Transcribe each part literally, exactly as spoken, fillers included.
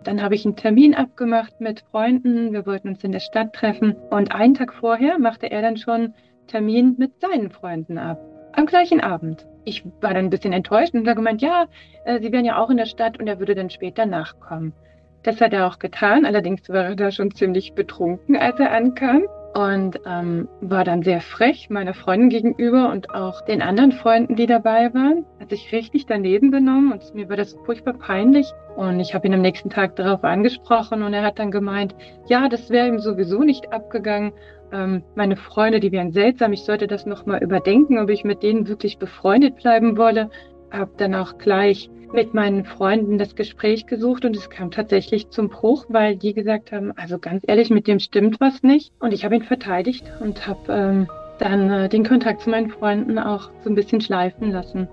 Dann habe ich einen Termin abgemacht mit Freunden. Wir wollten uns in der Stadt treffen. Und einen Tag vorher machte er dann schon Termin mit seinen Freunden ab. Am gleichen Abend. Ich war dann ein bisschen enttäuscht und habe gemeint, ja, äh, sie wären ja auch in der Stadt und er würde dann später nachkommen. Das hat er auch getan. Allerdings war er da schon ziemlich betrunken, als er ankam. Und ähm, war dann sehr frech meiner Freundin gegenüber und auch den anderen Freunden, die dabei waren. Hat sich richtig daneben benommen und mir war das furchtbar peinlich. Und ich habe ihn am nächsten Tag darauf angesprochen und er hat dann gemeint, ja, das wäre ihm sowieso nicht abgegangen. Ähm, meine Freunde, die wären seltsam. Ich sollte das nochmal überdenken, ob ich mit denen wirklich befreundet bleiben wolle. Habe dann auch gleich mit meinen Freunden das Gespräch gesucht und es kam tatsächlich zum Bruch, weil die gesagt haben, also ganz ehrlich, mit dem stimmt was nicht. Und ich habe ihn verteidigt und habe ähm, dann äh, den Kontakt zu meinen Freunden auch so ein bisschen schleifen lassen.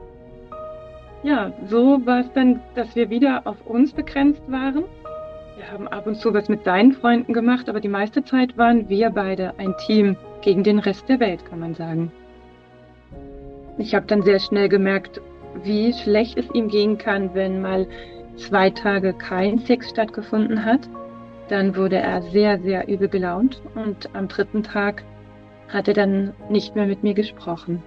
Ja, so war es dann, dass wir wieder auf uns begrenzt waren. Wir haben ab und zu was mit seinen Freunden gemacht, aber die meiste Zeit waren wir beide ein Team gegen den Rest der Welt, kann man sagen. Ich habe dann sehr schnell gemerkt, wie schlecht es ihm gehen kann, wenn mal zwei Tage kein Sex stattgefunden hat. Dann wurde er sehr, sehr übel gelaunt und am dritten Tag hat er dann nicht mehr mit mir gesprochen.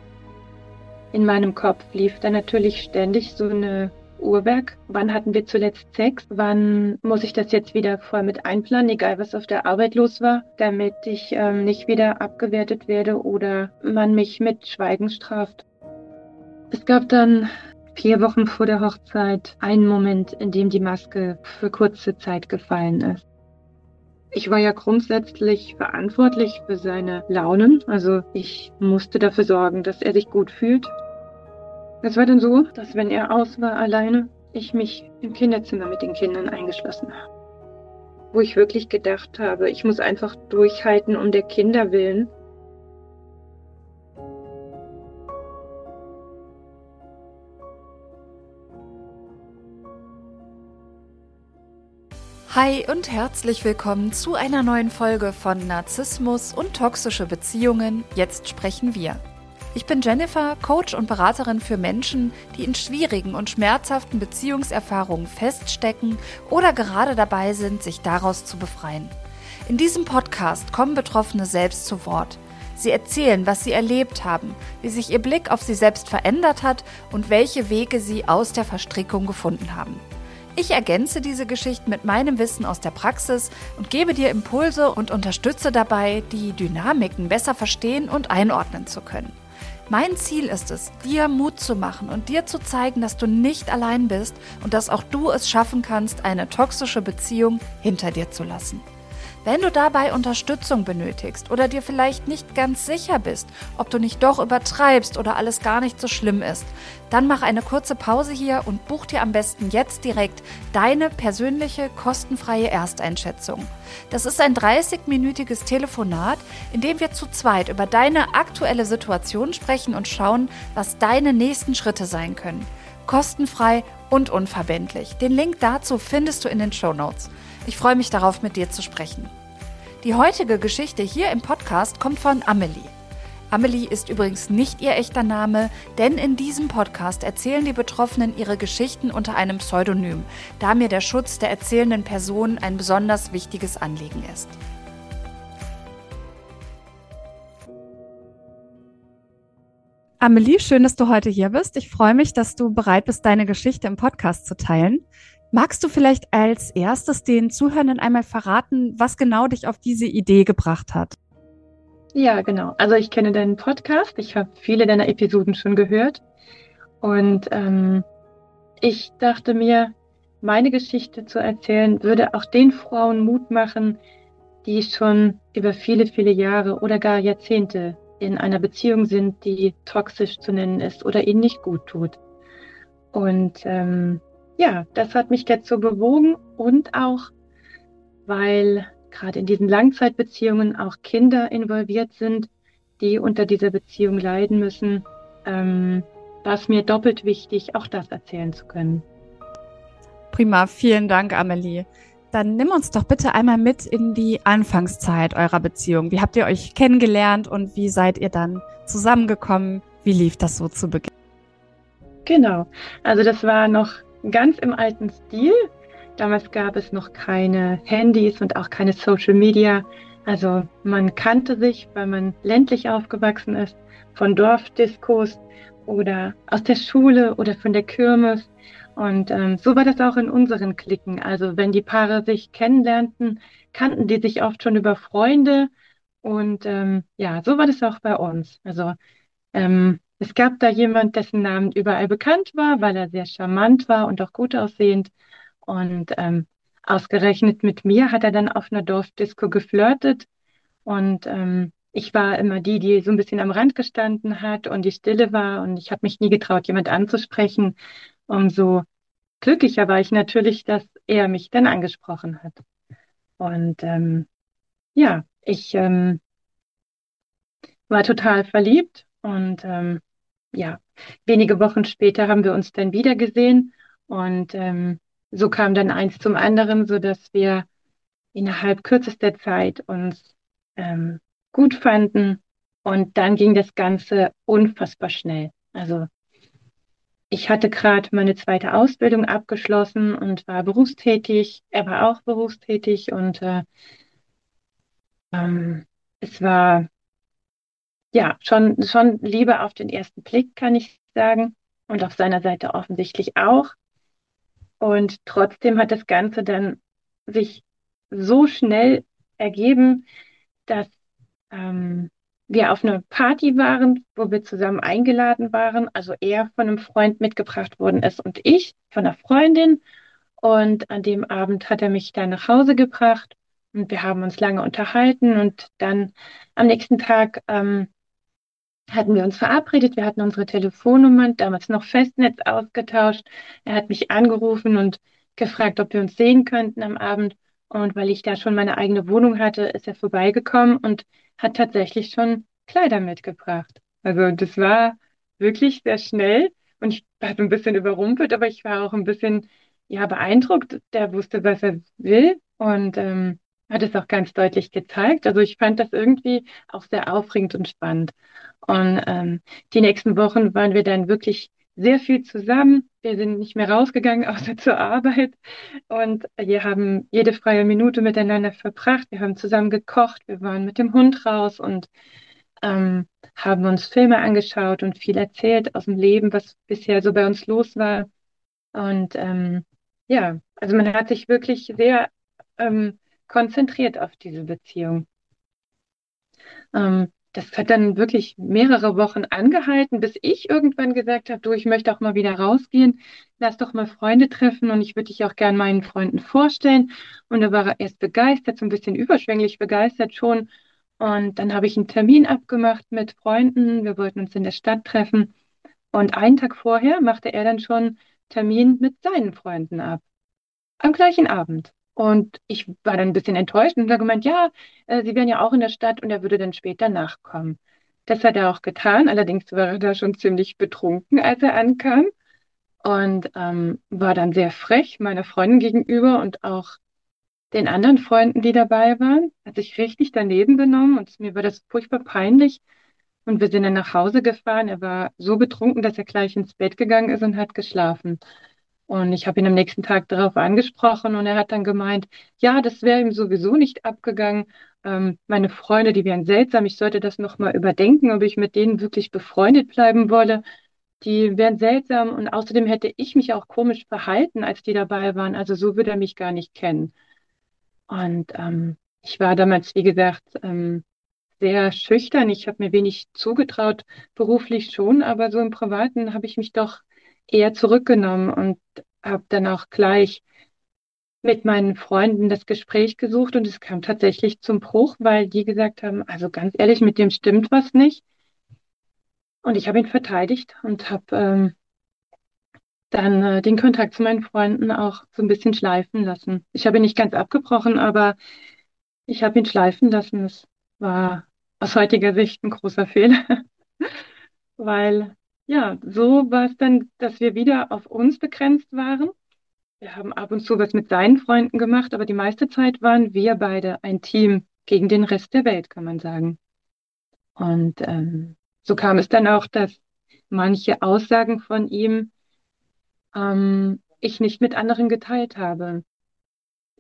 In meinem Kopf lief dann natürlich ständig so eine Uhrwerk. Wann hatten wir zuletzt Sex? Wann muss ich das jetzt wieder voll mit einplanen, egal was auf der Arbeit los war, damit ich ähm, nicht wieder abgewertet werde oder man mich mit Schweigen straft? Es gab dann vier Wochen vor der Hochzeit einen Moment, in dem die Maske für kurze Zeit gefallen ist. Ich war ja grundsätzlich verantwortlich für seine Launen, also ich musste dafür sorgen, dass er sich gut fühlt. Es war dann so, dass wenn er aus war alleine, ich mich im Kinderzimmer mit den Kindern eingeschlossen habe. Wo ich wirklich gedacht habe, ich muss einfach durchhalten um der Kinder willen. Hi und herzlich willkommen zu einer neuen Folge von Narzissmus und toxische Beziehungen. Jetzt sprechen wir. Ich bin Jennifer, Coach und Beraterin für Menschen, die in schwierigen und schmerzhaften Beziehungserfahrungen feststecken oder gerade dabei sind, sich daraus zu befreien. In diesem Podcast kommen Betroffene selbst zu Wort. Sie erzählen, was sie erlebt haben, wie sich ihr Blick auf sie selbst verändert hat und welche Wege sie aus der Verstrickung gefunden haben. Ich ergänze diese Geschichten mit meinem Wissen aus der Praxis und gebe dir Impulse und unterstütze dabei, die Dynamiken besser verstehen und einordnen zu können. Mein Ziel ist es, dir Mut zu machen und dir zu zeigen, dass du nicht allein bist und dass auch du es schaffen kannst, eine toxische Beziehung hinter dir zu lassen. Wenn du dabei Unterstützung benötigst oder dir vielleicht nicht ganz sicher bist, ob du nicht doch übertreibst oder alles gar nicht so schlimm ist, dann mach eine kurze Pause hier und buch dir am besten jetzt direkt deine persönliche kostenfreie Ersteinschätzung. Das ist ein dreißigminütiges Telefonat, in dem wir zu zweit über deine aktuelle Situation sprechen und schauen, was deine nächsten Schritte sein können. Kostenfrei und unverbindlich. Den Link dazu findest du in den Shownotes. Ich freue mich darauf, mit dir zu sprechen. Die heutige Geschichte hier im Podcast kommt von Amelie. Amelie ist übrigens nicht ihr echter Name, denn in diesem Podcast erzählen die Betroffenen ihre Geschichten unter einem Pseudonym, da mir der Schutz der erzählenden Person ein besonders wichtiges Anliegen ist. Amelie, schön, dass du heute hier bist. Ich freue mich, dass du bereit bist, deine Geschichte im Podcast zu teilen. Magst du vielleicht als erstes den Zuhörenden einmal verraten, was genau dich auf diese Idee gebracht hat? Ja, genau. Also ich kenne deinen Podcast. Ich habe viele deiner Episoden schon gehört. Und ähm, ich dachte mir, meine Geschichte zu erzählen, würde auch den Frauen Mut machen, die schon über viele, viele Jahre oder gar Jahrzehnte in einer Beziehung sind, die toxisch zu nennen ist oder ihnen nicht gut tut. Und ähm, ja, das hat mich dazu bewogen und auch, weil gerade in diesen Langzeitbeziehungen auch Kinder involviert sind, die unter dieser Beziehung leiden müssen, ähm, war es mir doppelt wichtig, auch das erzählen zu können. Prima, vielen Dank, Amelie. Dann nimm uns doch bitte einmal mit in die Anfangszeit eurer Beziehung. Wie habt ihr euch kennengelernt und wie seid ihr dann zusammengekommen? Wie lief das so zu Beginn? Genau, also das war noch ganz im alten Stil. Damals gab es noch keine Handys und auch keine Social Media. Also man kannte sich, weil man ländlich aufgewachsen ist, von Dorfdiskos oder aus der Schule oder von der Kirmes. Und ähm, so war das auch in unseren Cliquen. Also wenn die Paare sich kennenlernten, kannten die sich oft schon über Freunde. Und ähm, ja, so war das auch bei uns. Also ähm, es gab da jemand, dessen Namen überall bekannt war, weil er sehr charmant war und auch gut aussehend. Und ähm, ausgerechnet mit mir hat er dann auf einer Dorfdisco geflirtet. Und ähm, ich war immer die, die so ein bisschen am Rand gestanden hat und die Stille war. Und ich habe mich nie getraut, jemand anzusprechen. Umso glücklicher war ich natürlich, dass er mich dann angesprochen hat. Und ähm, ja, ich ähm, war total verliebt und ähm, ja, wenige Wochen später haben wir uns dann wieder gesehen und ähm, so kam dann eins zum anderen, so dass wir innerhalb kürzester Zeit uns ähm, gut fanden und dann ging das Ganze unfassbar schnell. Also ich hatte gerade meine zweite Ausbildung abgeschlossen und war berufstätig. Er war auch berufstätig und äh, ähm, es war ja schon, schon Liebe auf den ersten Blick, kann ich sagen. Und auf seiner Seite offensichtlich auch. Und trotzdem hat das Ganze dann sich so schnell ergeben, dass ähm, wir auf einer Party waren, wo wir zusammen eingeladen waren. Also er von einem Freund mitgebracht worden ist und ich von einer Freundin. Und an dem Abend hat er mich dann nach Hause gebracht und wir haben uns lange unterhalten. Und dann am nächsten Tag ähm, hatten wir uns verabredet. Wir hatten unsere Telefonnummern, damals noch Festnetz ausgetauscht. Er hat mich angerufen und gefragt, ob wir uns sehen könnten am Abend. Und weil ich da schon meine eigene Wohnung hatte, ist er vorbeigekommen und hat tatsächlich schon Kleider mitgebracht. Also das war wirklich sehr schnell und ich war so ein bisschen überrumpelt, aber ich war auch ein bisschen, ja, beeindruckt. Der wusste, was er will und ähm, hat es auch ganz deutlich gezeigt. Also ich fand das irgendwie auch sehr aufregend und spannend. Und ähm, die nächsten Wochen waren wir dann wirklich sehr viel zusammen. Wir sind nicht mehr rausgegangen, außer zur Arbeit. Und wir haben jede freie Minute miteinander verbracht. Wir haben zusammen gekocht. Wir waren mit dem Hund raus und ähm, haben uns Filme angeschaut und viel erzählt aus dem Leben, was bisher so bei uns los war. Und ähm, ja, also man hat sich wirklich sehr ähm, konzentriert auf diese Beziehung. Ähm, das hat dann wirklich mehrere Wochen angehalten, bis ich irgendwann gesagt habe, du, ich möchte auch mal wieder rausgehen, lass doch mal Freunde treffen und ich würde dich auch gern meinen Freunden vorstellen. Und da war er erst begeistert, so ein bisschen überschwänglich begeistert schon. Und dann habe ich einen Termin abgemacht mit Freunden. Wir wollten uns in der Stadt treffen. Und einen Tag vorher machte er dann schon Termin mit seinen Freunden ab am gleichen Abend. Und ich war dann ein bisschen enttäuscht und habe gemeint, ja, äh, sie wären ja auch in der Stadt und er würde dann später nachkommen. Das hat er auch getan, allerdings war er da schon ziemlich betrunken, als er ankam und ähm, war dann sehr frech meiner Freundin gegenüber und auch den anderen Freunden, die dabei waren, hat sich richtig daneben benommen und mir war das furchtbar peinlich. Und wir sind dann nach Hause gefahren. Er war so betrunken, dass er gleich ins Bett gegangen ist und hat geschlafen. Und ich habe ihn am nächsten Tag darauf angesprochen und er hat dann gemeint, ja, das wäre ihm sowieso nicht abgegangen. Ähm, meine Freunde, die wären seltsam. Ich sollte das nochmal überdenken, ob ich mit denen wirklich befreundet bleiben wolle. Die wären seltsam und außerdem hätte ich mich auch komisch verhalten, als die dabei waren. Also so würde er mich gar nicht kennen. Und ähm, ich war damals, wie gesagt, ähm, sehr schüchtern. Ich habe mir wenig zugetraut, beruflich schon, aber so im Privaten habe ich mich doch eher zurückgenommen und habe dann auch gleich mit meinen Freunden das Gespräch gesucht und es kam tatsächlich zum Bruch, weil die gesagt haben, also ganz ehrlich, mit dem stimmt was nicht. Und ich habe ihn verteidigt und habe ähm, dann äh, den Kontakt zu meinen Freunden auch so ein bisschen schleifen lassen. Ich habe ihn nicht ganz abgebrochen, aber ich habe ihn schleifen lassen. Es war aus heutiger Sicht ein großer Fehler. Weil ja, so war es dann, dass wir wieder auf uns begrenzt waren. Wir haben ab und zu was mit seinen Freunden gemacht, aber die meiste Zeit waren wir beide ein Team gegen den Rest der Welt, kann man sagen. Und ähm, so kam es dann auch, dass manche Aussagen von ihm ähm, ich nicht mit anderen geteilt habe.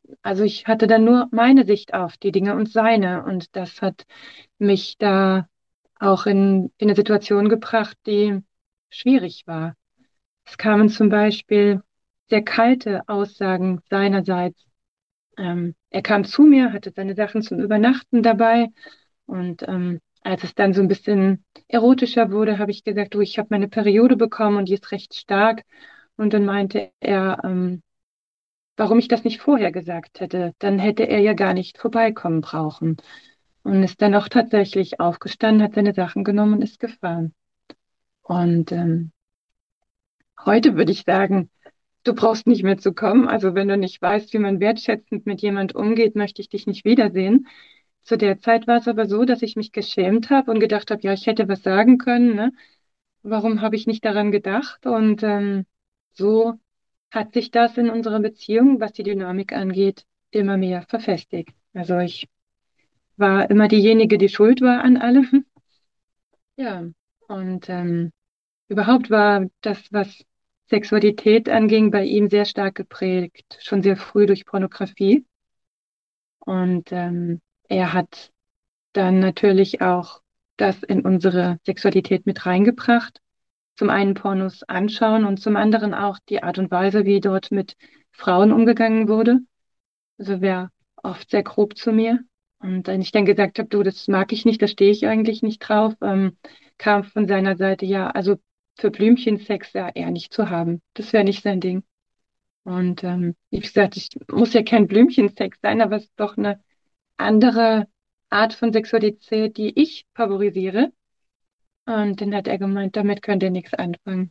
also ich hatte dann nur meine Sicht auf die Dinge und seine. Und das hat mich da auch in, in eine Situation gebracht, die schwierig war. Es kamen zum Beispiel sehr kalte Aussagen seinerseits. Ähm, er kam zu mir, hatte seine Sachen zum Übernachten dabei und ähm, als es dann so ein bisschen erotischer wurde, habe ich gesagt, du, ich habe meine Periode bekommen und die ist recht stark. Und dann meinte er, ähm, warum ich das nicht vorher gesagt hätte, dann hätte er ja gar nicht vorbeikommen brauchen. Und ist dann auch tatsächlich aufgestanden, hat seine Sachen genommen und ist gefahren. Und ähm, heute würde ich sagen, du brauchst nicht mehr zu kommen. Also wenn du nicht weißt, wie man wertschätzend mit jemand umgeht, möchte ich dich nicht wiedersehen. Zu der Zeit war es aber so, dass ich mich geschämt habe und gedacht habe, ja, ich hätte was sagen können, ne? Warum habe ich nicht daran gedacht? Und ähm, so hat sich das in unserer Beziehung, was die Dynamik angeht, immer mehr verfestigt. Also ich war immer diejenige, die schuld war an allem. Ja, und ähm, überhaupt war das, was Sexualität anging, bei ihm sehr stark geprägt, schon sehr früh durch Pornografie. Und ähm, er hat dann natürlich auch das in unsere Sexualität mit reingebracht. Zum einen Pornos anschauen und zum anderen auch die Art und Weise, wie dort mit Frauen umgegangen wurde. Also wer oft sehr grob zu mir. Und wenn ich dann gesagt habe, du, das mag ich nicht, da stehe ich eigentlich nicht drauf, ähm, kam von seiner Seite, ja, also für Blümchensex ja eher nicht zu haben. Das wäre nicht sein Ding. Und ähm, wie gesagt, ich muss ja kein Blümchensex sein, aber es ist doch eine andere Art von Sexualität, die ich favorisiere. Und dann hat er gemeint, damit könnt ihr nichts anfangen.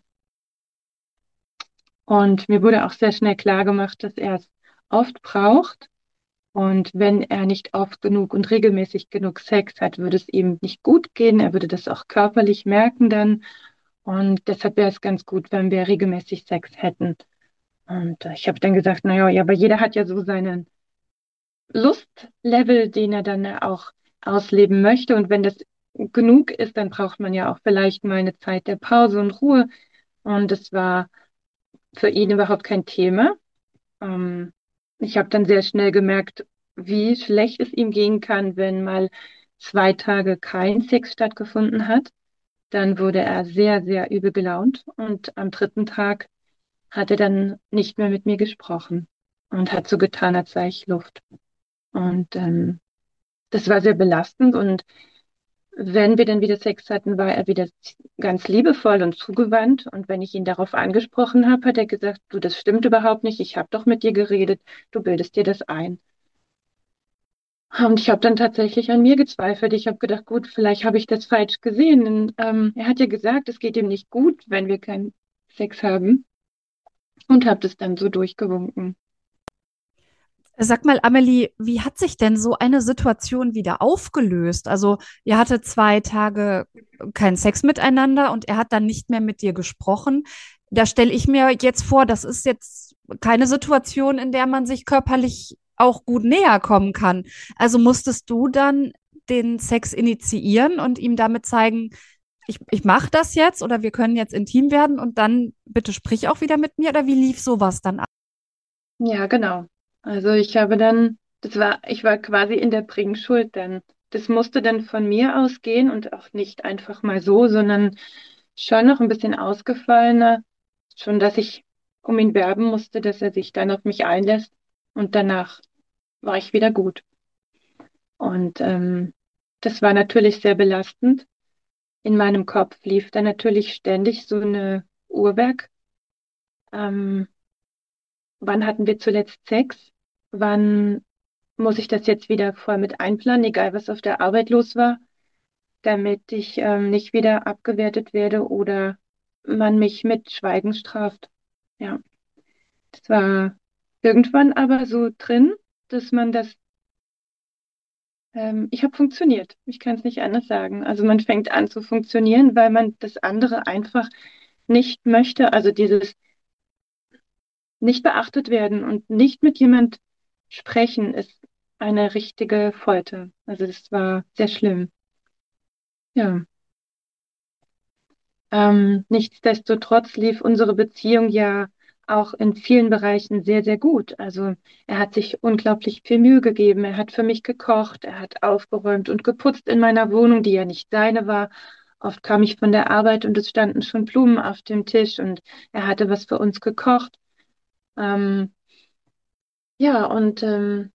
Und mir wurde auch sehr schnell klar gemacht, dass er es oft braucht. Und wenn er nicht oft genug und regelmäßig genug Sex hat, würde es ihm nicht gut gehen. Er würde das auch körperlich merken dann. Und deshalb wäre es ganz gut, wenn wir regelmäßig Sex hätten. Und äh, ich habe dann gesagt, naja, ja, aber jeder hat ja so seinen Lustlevel, den er dann auch ausleben möchte. Und wenn das genug ist, dann braucht man ja auch vielleicht mal eine Zeit der Pause und Ruhe. Und es war für ihn überhaupt kein Thema. Ähm, Ich habe dann sehr schnell gemerkt, wie schlecht es ihm gehen kann, wenn mal zwei Tage kein Sex stattgefunden hat. Dann wurde er sehr, sehr übel gelaunt und am dritten Tag hat er dann nicht mehr mit mir gesprochen und hat so getan, als sei ich Luft. Und ähm, das war sehr belastend und wenn wir dann wieder Sex hatten, war er wieder ganz liebevoll und zugewandt. Und wenn ich ihn darauf angesprochen habe, hat er gesagt, du, das stimmt überhaupt nicht, ich habe doch mit dir geredet, du bildest dir das ein. Und ich habe dann tatsächlich an mir gezweifelt. Ich habe gedacht, gut, vielleicht habe ich das falsch gesehen. Denn, ähm, er hat ja gesagt, es geht ihm nicht gut, wenn wir keinen Sex haben. Und habe das dann so durchgewunken. Sag mal, Amelie, wie hat sich denn so eine Situation wieder aufgelöst? Also, ihr hattet zwei Tage keinen Sex miteinander und er hat dann nicht mehr mit dir gesprochen. Da stelle ich mir jetzt vor, das ist jetzt keine Situation, in der man sich körperlich auch gut näher kommen kann. Also musstest du dann den Sex initiieren und ihm damit zeigen, ich, ich mache das jetzt oder wir können jetzt intim werden und dann bitte sprich auch wieder mit mir oder wie lief sowas dann ab? Ja, genau. Also ich habe dann, das war, ich war quasi in der Bringschuld dann. Das musste dann von mir ausgehen und auch nicht einfach mal so, sondern schon noch ein bisschen ausgefallener. Schon, dass ich um ihn werben musste, dass er sich dann auf mich einlässt. Und danach war ich wieder gut. Und ähm, das war natürlich sehr belastend. In meinem Kopf lief dann natürlich ständig so eine Uhrwerk. Ähm, Wann hatten wir zuletzt Sex? Wann muss ich das jetzt wieder voll mit einplanen, egal was auf der Arbeit los war, damit ich ähm, nicht wieder abgewertet werde oder man mich mit Schweigen straft. Ja, das war irgendwann aber so drin, dass man das, ähm, ich habe funktioniert. Ich kann es nicht anders sagen. Also man fängt an zu funktionieren, weil man das andere einfach nicht möchte. Also dieses nicht beachtet werden und nicht mit jemand sprechen ist eine richtige Folter. Also das war sehr schlimm. Ja. Ähm, nichtsdestotrotz lief unsere Beziehung ja auch in vielen Bereichen sehr, sehr gut. Also er hat sich unglaublich viel Mühe gegeben. Er hat für mich gekocht, er hat aufgeräumt und geputzt in meiner Wohnung, die ja nicht seine war. Oft kam ich von der Arbeit und es standen schon Blumen auf dem Tisch und er hatte was für uns gekocht. Ähm, ja, und ähm,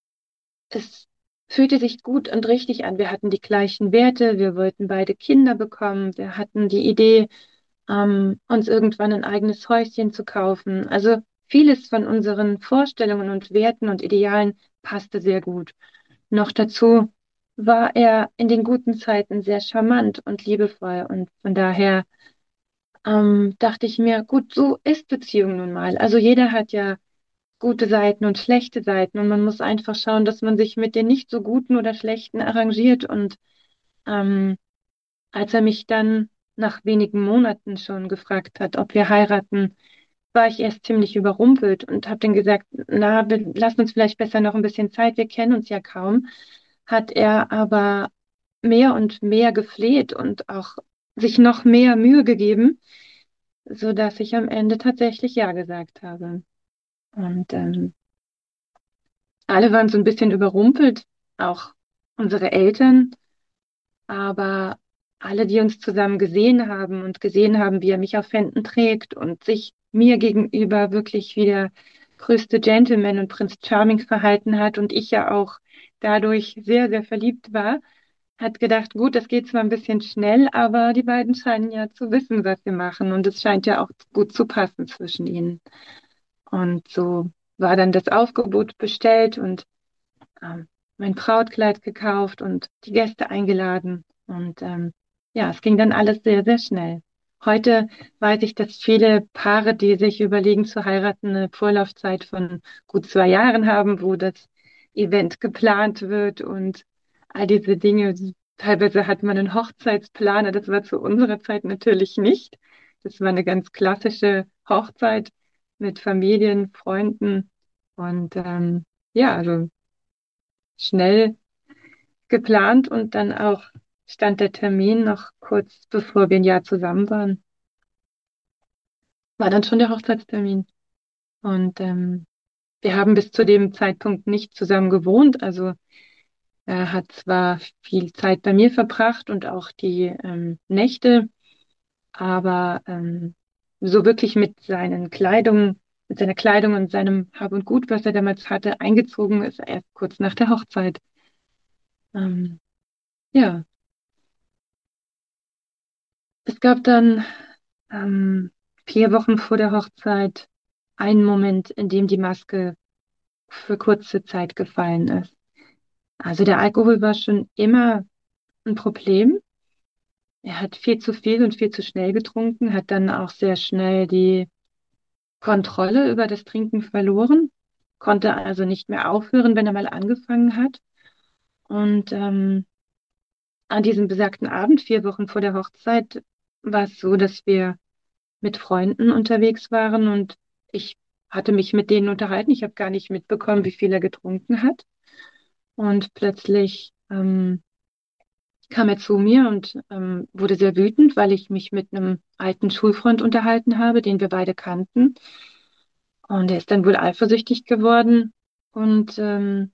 es fühlte sich gut und richtig an. Wir hatten die gleichen Werte, wir wollten beide Kinder bekommen, wir hatten die Idee, ähm, uns irgendwann ein eigenes Häuschen zu kaufen. Also vieles von unseren Vorstellungen und Werten und Idealen passte sehr gut. Noch dazu war er in den guten Zeiten sehr charmant und liebevoll und von daher ähm, dachte ich mir, gut, so ist Beziehung nun mal. Also jeder hat ja gute Seiten und schlechte Seiten und man muss einfach schauen, dass man sich mit den nicht so guten oder schlechten arrangiert und ähm, als er mich dann nach wenigen Monaten schon gefragt hat, ob wir heiraten, war ich erst ziemlich überrumpelt und habe dann gesagt, na, be- lass uns vielleicht besser noch ein bisschen Zeit, wir kennen uns ja kaum. Hat er aber mehr und mehr gefleht und auch sich noch mehr Mühe gegeben, so dass ich am Ende tatsächlich ja gesagt habe. Und ähm, alle waren so ein bisschen überrumpelt, auch unsere Eltern. Aber alle, die uns zusammen gesehen haben und gesehen haben, wie er mich auf Händen trägt und sich mir gegenüber wirklich wie der größte Gentleman und Prinz Charming verhalten hat und ich ja auch dadurch sehr, sehr verliebt war, hat gedacht, gut, das geht zwar ein bisschen schnell, aber die beiden scheinen ja zu wissen, was sie machen und es scheint ja auch gut zu passen zwischen ihnen. Und so war dann das Aufgebot bestellt und ähm, mein Brautkleid gekauft und die Gäste eingeladen. Und ähm, ja, es ging dann alles sehr, sehr schnell. Heute weiß ich, dass viele Paare, die sich überlegen zu heiraten, eine Vorlaufzeit von gut zwei Jahren haben, wo das Event geplant wird und all diese Dinge. Teilweise hat man einen Hochzeitsplaner. Das war zu unserer Zeit natürlich nicht. Das war eine ganz klassische Hochzeit mit Familien, Freunden und ähm, ja, also schnell geplant und dann auch stand der Termin noch kurz bevor wir ein Jahr zusammen waren, war dann schon der Hochzeitstermin. Und ähm, wir haben bis zu dem Zeitpunkt nicht zusammen gewohnt. Also er hat zwar viel Zeit bei mir verbracht und auch die ähm, Nächte, aber ähm, so wirklich mit seinen Kleidung, mit seiner Kleidung und seinem Hab und Gut, was er damals hatte, eingezogen ist er erst kurz nach der Hochzeit. Ähm, ja, es gab dann ähm, vier Wochen vor der Hochzeit einen Moment, in dem die Maske für kurze Zeit gefallen ist. Also der Alkohol war schon immer ein Problem. Er hat viel zu viel und viel zu schnell getrunken, hat dann auch sehr schnell die Kontrolle über das Trinken verloren, konnte also nicht mehr aufhören, wenn er mal angefangen hat. Und ähm, an diesem besagten Abend, vier Wochen vor der Hochzeit, war es so, dass wir mit Freunden unterwegs waren und ich hatte mich mit denen unterhalten. Ich habe gar nicht mitbekommen, wie viel er getrunken hat. Und plötzlich ähm, kam er zu mir und ähm, wurde sehr wütend, weil ich mich mit einem alten Schulfreund unterhalten habe, den wir beide kannten. Und er ist dann wohl eifersüchtig geworden und ähm,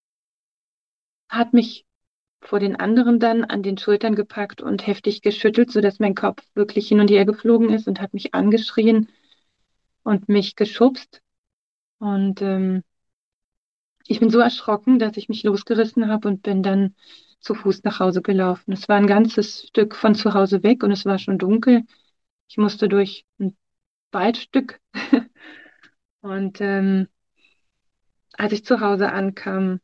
hat mich vor den anderen dann an den Schultern gepackt und heftig geschüttelt, sodass mein Kopf wirklich hin und her geflogen ist und hat mich angeschrien und mich geschubst. Und ähm, ich bin so erschrocken, dass ich mich losgerissen habe und bin dann zu Fuß nach Hause gelaufen. Es war ein ganzes Stück von zu Hause weg und es war schon dunkel. Ich musste durch ein Waldstück. Und ähm, als ich zu Hause ankam,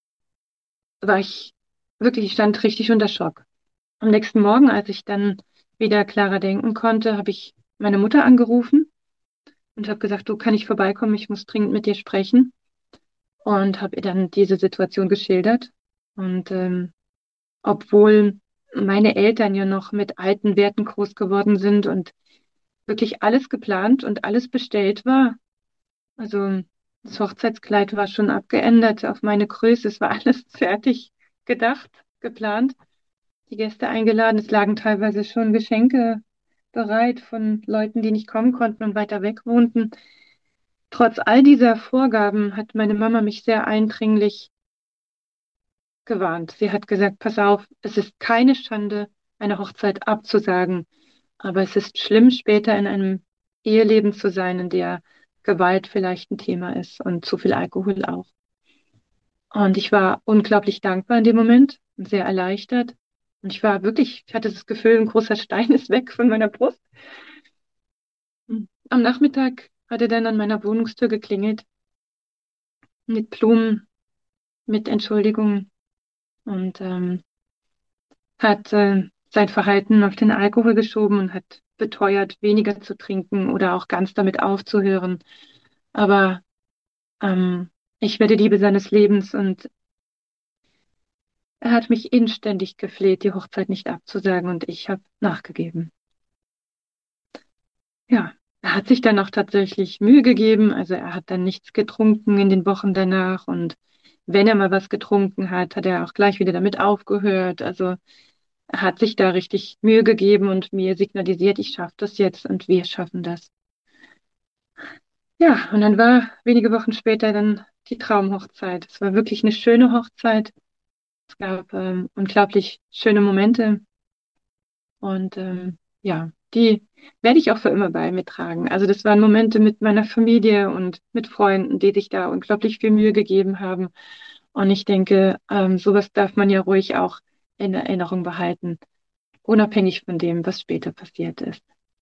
war ich wirklich, ich stand richtig unter Schock. Am nächsten Morgen, als ich dann wieder klarer denken konnte, habe ich meine Mutter angerufen und habe gesagt, du, kann ich vorbeikommen? Ich muss dringend mit dir sprechen. Und habe ihr dann diese Situation geschildert. Und ähm, obwohl meine Eltern ja noch mit alten Werten groß geworden sind und wirklich alles geplant und alles bestellt war. Also das Hochzeitskleid war schon abgeändert auf meine Größe. Es war alles fertig gedacht, geplant, die Gäste eingeladen. Es lagen teilweise schon Geschenke bereit von Leuten, die nicht kommen konnten und weiter weg wohnten. Trotz all dieser Vorgaben hat meine Mama mich sehr eindringlich gewarnt. Sie hat gesagt, pass auf, es ist keine Schande, eine Hochzeit abzusagen, aber es ist schlimm, später in einem Eheleben zu sein, in der Gewalt vielleicht ein Thema ist und zu viel Alkohol auch. Und ich war unglaublich dankbar in dem Moment und sehr erleichtert. Und ich war wirklich, ich hatte das Gefühl, ein großer Stein ist weg von meiner Brust. Am Nachmittag hat er dann an meiner Wohnungstür geklingelt mit Blumen, mit Entschuldigungen und ähm, hat äh, sein Verhalten auf den Alkohol geschoben und hat beteuert, weniger zu trinken oder auch ganz damit aufzuhören. Aber ähm, ich werde Liebe seines Lebens und er hat mich inständig gefleht, die Hochzeit nicht abzusagen und ich habe nachgegeben. Ja, er hat sich dann auch tatsächlich Mühe gegeben. Also er hat dann nichts getrunken in den Wochen danach und wenn er mal was getrunken hat, hat er auch gleich wieder damit aufgehört. Also er hat sich da richtig Mühe gegeben und mir signalisiert, ich schaffe das jetzt und wir schaffen das. Ja, und dann war wenige Wochen später dann die Traumhochzeit. Es war wirklich eine schöne Hochzeit. Es gab ähm, unglaublich schöne Momente und ähm, ja, die werde ich auch für immer bei mir tragen. Also das waren Momente mit meiner Familie und mit Freunden, die sich da unglaublich viel Mühe gegeben haben. Und ich denke, ähm, sowas darf man ja ruhig auch in Erinnerung behalten, unabhängig von dem, was später passiert ist.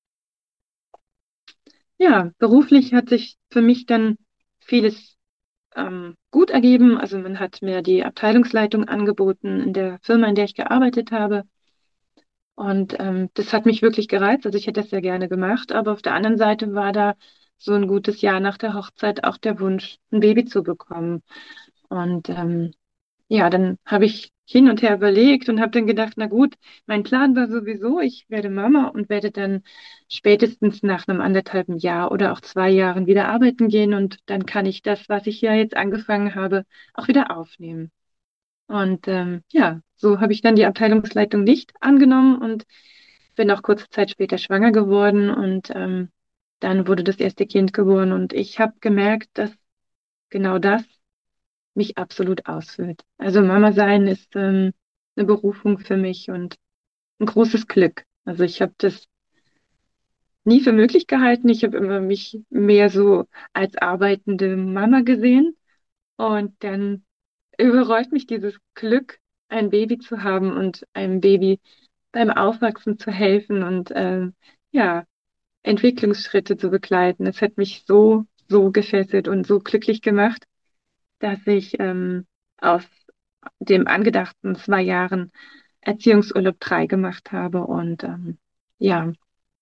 Ja, beruflich hat sich für mich dann vieles ähm, gut ergeben. Also man hat mir die Abteilungsleitung angeboten in der Firma, in der ich gearbeitet habe. Und ähm, das hat mich wirklich gereizt. Also ich hätte das sehr gerne gemacht. Aber auf der anderen Seite war da so ein gutes Jahr nach der Hochzeit auch der Wunsch, ein Baby zu bekommen. Und ähm, ja, dann habe ich hin und her überlegt und habe dann gedacht, na gut, mein Plan war sowieso, ich werde Mama und werde dann spätestens nach einem anderthalben Jahr oder auch zwei Jahren wieder arbeiten gehen und dann kann ich das, was ich ja jetzt angefangen habe, auch wieder aufnehmen. Und ähm, ja, so habe ich dann die Abteilungsleitung nicht angenommen und bin auch kurze Zeit später schwanger geworden und ähm, dann wurde das erste Kind geboren und ich habe gemerkt, dass genau das mich absolut ausfüllt. Also Mama sein ist ähm, eine Berufung für mich und ein großes Glück. Also ich habe das nie für möglich gehalten. Ich habe immer mich mehr so als arbeitende Mama gesehen und dann überrollt mich dieses Glück, ein Baby zu haben und einem Baby beim Aufwachsen zu helfen und ähm, ja, Entwicklungsschritte zu begleiten. Es hat mich so, so gefesselt und so glücklich gemacht, dass ich ähm, aus dem angedachten zwei Jahren Erziehungsurlaub drei gemacht habe. Und ähm, ja,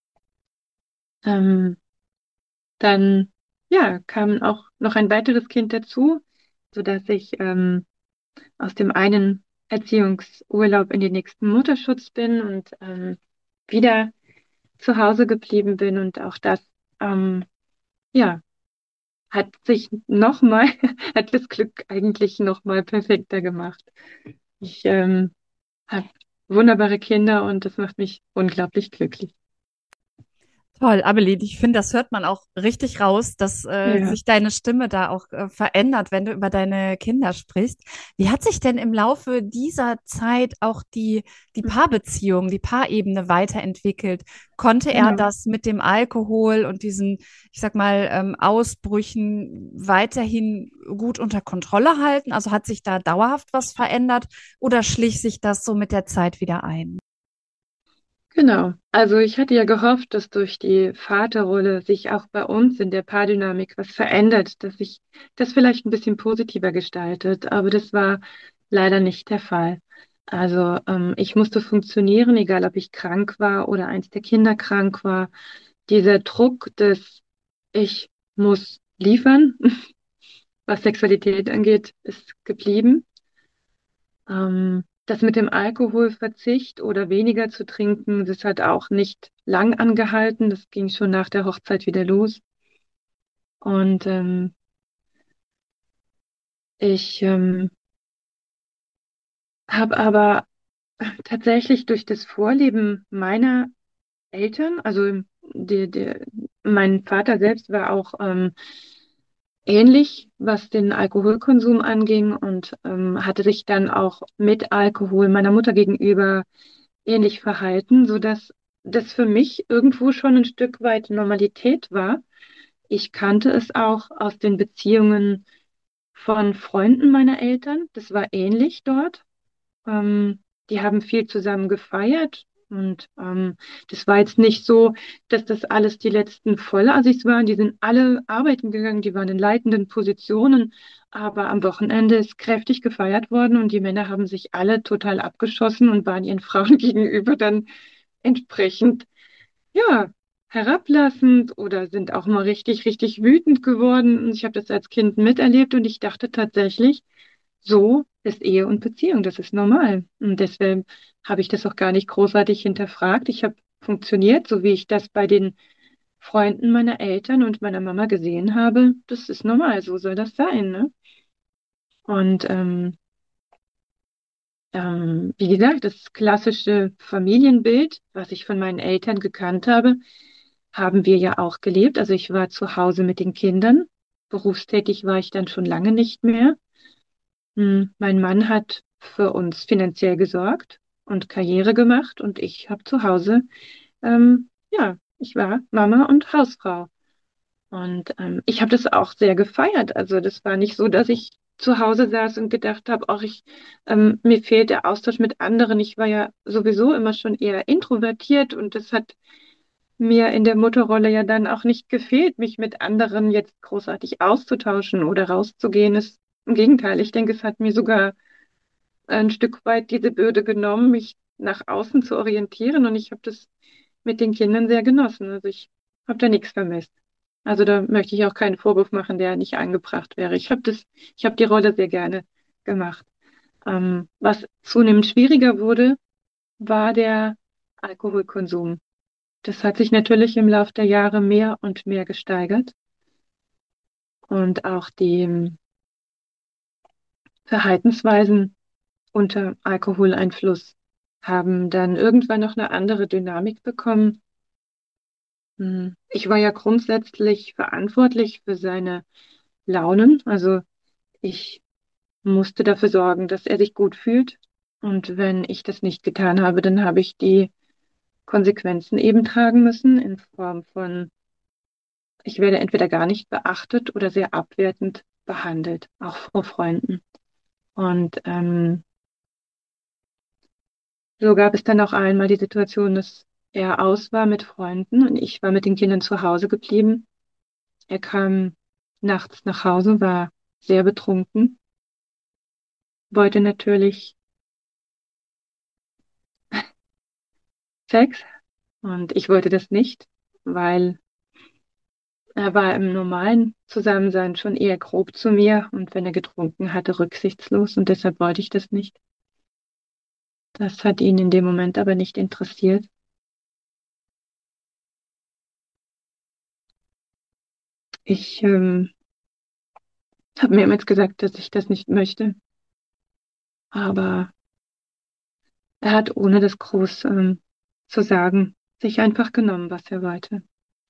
ähm, dann ja, kam auch noch ein weiteres Kind dazu, sodass ich ähm, aus dem einen Erziehungsurlaub in den nächsten Mutterschutz bin und ähm, wieder zu Hause geblieben bin. Und auch das ähm, ja, hat sich nochmal, hat das Glück eigentlich nochmal perfekter gemacht. Ich ähm, habe wunderbare Kinder und das macht mich unglaublich glücklich. Toll, Amelie, ich finde, das hört man auch richtig raus, dass äh, Ja. sich deine Stimme da auch äh, verändert, wenn du über deine Kinder sprichst. Wie hat sich denn im Laufe dieser Zeit auch die, die Paarbeziehung, die Paarebene weiterentwickelt? Konnte er Genau. das mit dem Alkohol und diesen, ich sag mal, ähm, Ausbrüchen weiterhin gut unter Kontrolle halten? Also hat sich da dauerhaft was verändert oder schlich sich das so mit der Zeit wieder ein? Genau. Also ich hatte ja gehofft, dass durch die Vaterrolle sich auch bei uns in der Paardynamik was verändert, dass sich das vielleicht ein bisschen positiver gestaltet, aber das war leider nicht der Fall. Also ähm, ich musste funktionieren, egal ob ich krank war oder eins der Kinder krank war. Dieser Druck des Ich muss liefern, was Sexualität angeht, ist geblieben. Ähm, das mit dem Alkoholverzicht oder weniger zu trinken, das hat auch nicht lang angehalten. Das ging schon nach der Hochzeit wieder los. Und ähm, ich ähm, habe aber tatsächlich durch das Vorleben meiner Eltern, also der, der, mein Vater selbst war auch ähm, ähnlich, was den Alkoholkonsum anging und ähm, hatte sich dann auch mit Alkohol meiner Mutter gegenüber ähnlich verhalten, sodass das für mich irgendwo schon ein Stück weit Normalität war. Ich kannte es auch aus den Beziehungen von Freunden meiner Eltern. Das war ähnlich dort. Ähm, Die haben viel zusammen gefeiert und ähm, das war jetzt nicht so, dass das alles die letzten Vollassis waren. Die sind alle arbeiten gegangen, die waren in leitenden Positionen, aber am Wochenende ist kräftig gefeiert worden und die Männer haben sich alle total abgeschossen und waren ihren Frauen gegenüber dann entsprechend, ja, herablassend oder sind auch mal richtig, richtig wütend geworden. Und ich habe das als Kind miterlebt und ich dachte tatsächlich, so ist Ehe und Beziehung, das ist normal. Und deswegen habe ich das auch gar nicht großartig hinterfragt. Ich habe funktioniert, so wie ich das bei den Freunden meiner Eltern und meiner Mama gesehen habe. Das ist normal, so soll das sein, ne? Und ähm, ähm, wie gesagt, das klassische Familienbild, was ich von meinen Eltern gekannt habe, haben wir ja auch gelebt. Also ich war zu Hause mit den Kindern. Berufstätig war ich dann schon lange nicht mehr. Hm, Mein Mann hat für uns finanziell gesorgt und Karriere gemacht und ich habe zu Hause, ähm, ja, ich war Mama und Hausfrau. Und ähm, ich habe das auch sehr gefeiert. Also das war nicht so, dass ich zu Hause saß und gedacht habe, ach, ich, ähm, mir fehlt der Austausch mit anderen. Ich war ja sowieso immer schon eher introvertiert und das hat mir in der Mutterrolle ja dann auch nicht gefehlt, mich mit anderen jetzt großartig auszutauschen oder rauszugehen. Es, im Gegenteil, ich denke, es hat mir sogar ein Stück weit diese Bürde genommen, mich nach außen zu orientieren. Und ich habe das mit den Kindern sehr genossen. Also ich habe da nichts vermisst. Also da möchte ich auch keinen Vorwurf machen, der nicht angebracht wäre. Ich habe das, ich habe die Rolle sehr gerne gemacht. Ähm, was zunehmend schwieriger wurde, war der Alkoholkonsum. Das hat sich natürlich im Laufe der Jahre mehr und mehr gesteigert. Und auch die Verhaltensweisen unter Alkoholeinfluss haben dann irgendwann noch eine andere Dynamik bekommen. Hm, Ich war ja grundsätzlich verantwortlich für seine Launen. Also ich musste dafür sorgen, dass er sich gut fühlt. Und wenn ich das nicht getan habe, dann habe ich die Konsequenzen eben tragen müssen in Form von, ich werde entweder gar nicht beachtet oder sehr abwertend behandelt, auch vor Freunden. Und ähm, so gab es dann auch einmal die Situation, dass er aus war mit Freunden und ich war mit den Kindern zu Hause geblieben. Er kam nachts nach Hause, war sehr betrunken, wollte natürlich Sex und ich wollte das nicht, weil er war im normalen Zusammensein schon eher grob zu mir und wenn er getrunken hatte, rücksichtslos und deshalb wollte ich das nicht. Das hat ihn in dem Moment aber nicht interessiert. Ich ähm, habe mir jetzt gesagt, dass ich das nicht möchte, aber er hat, ohne das groß ähm, zu sagen, sich einfach genommen, was er wollte.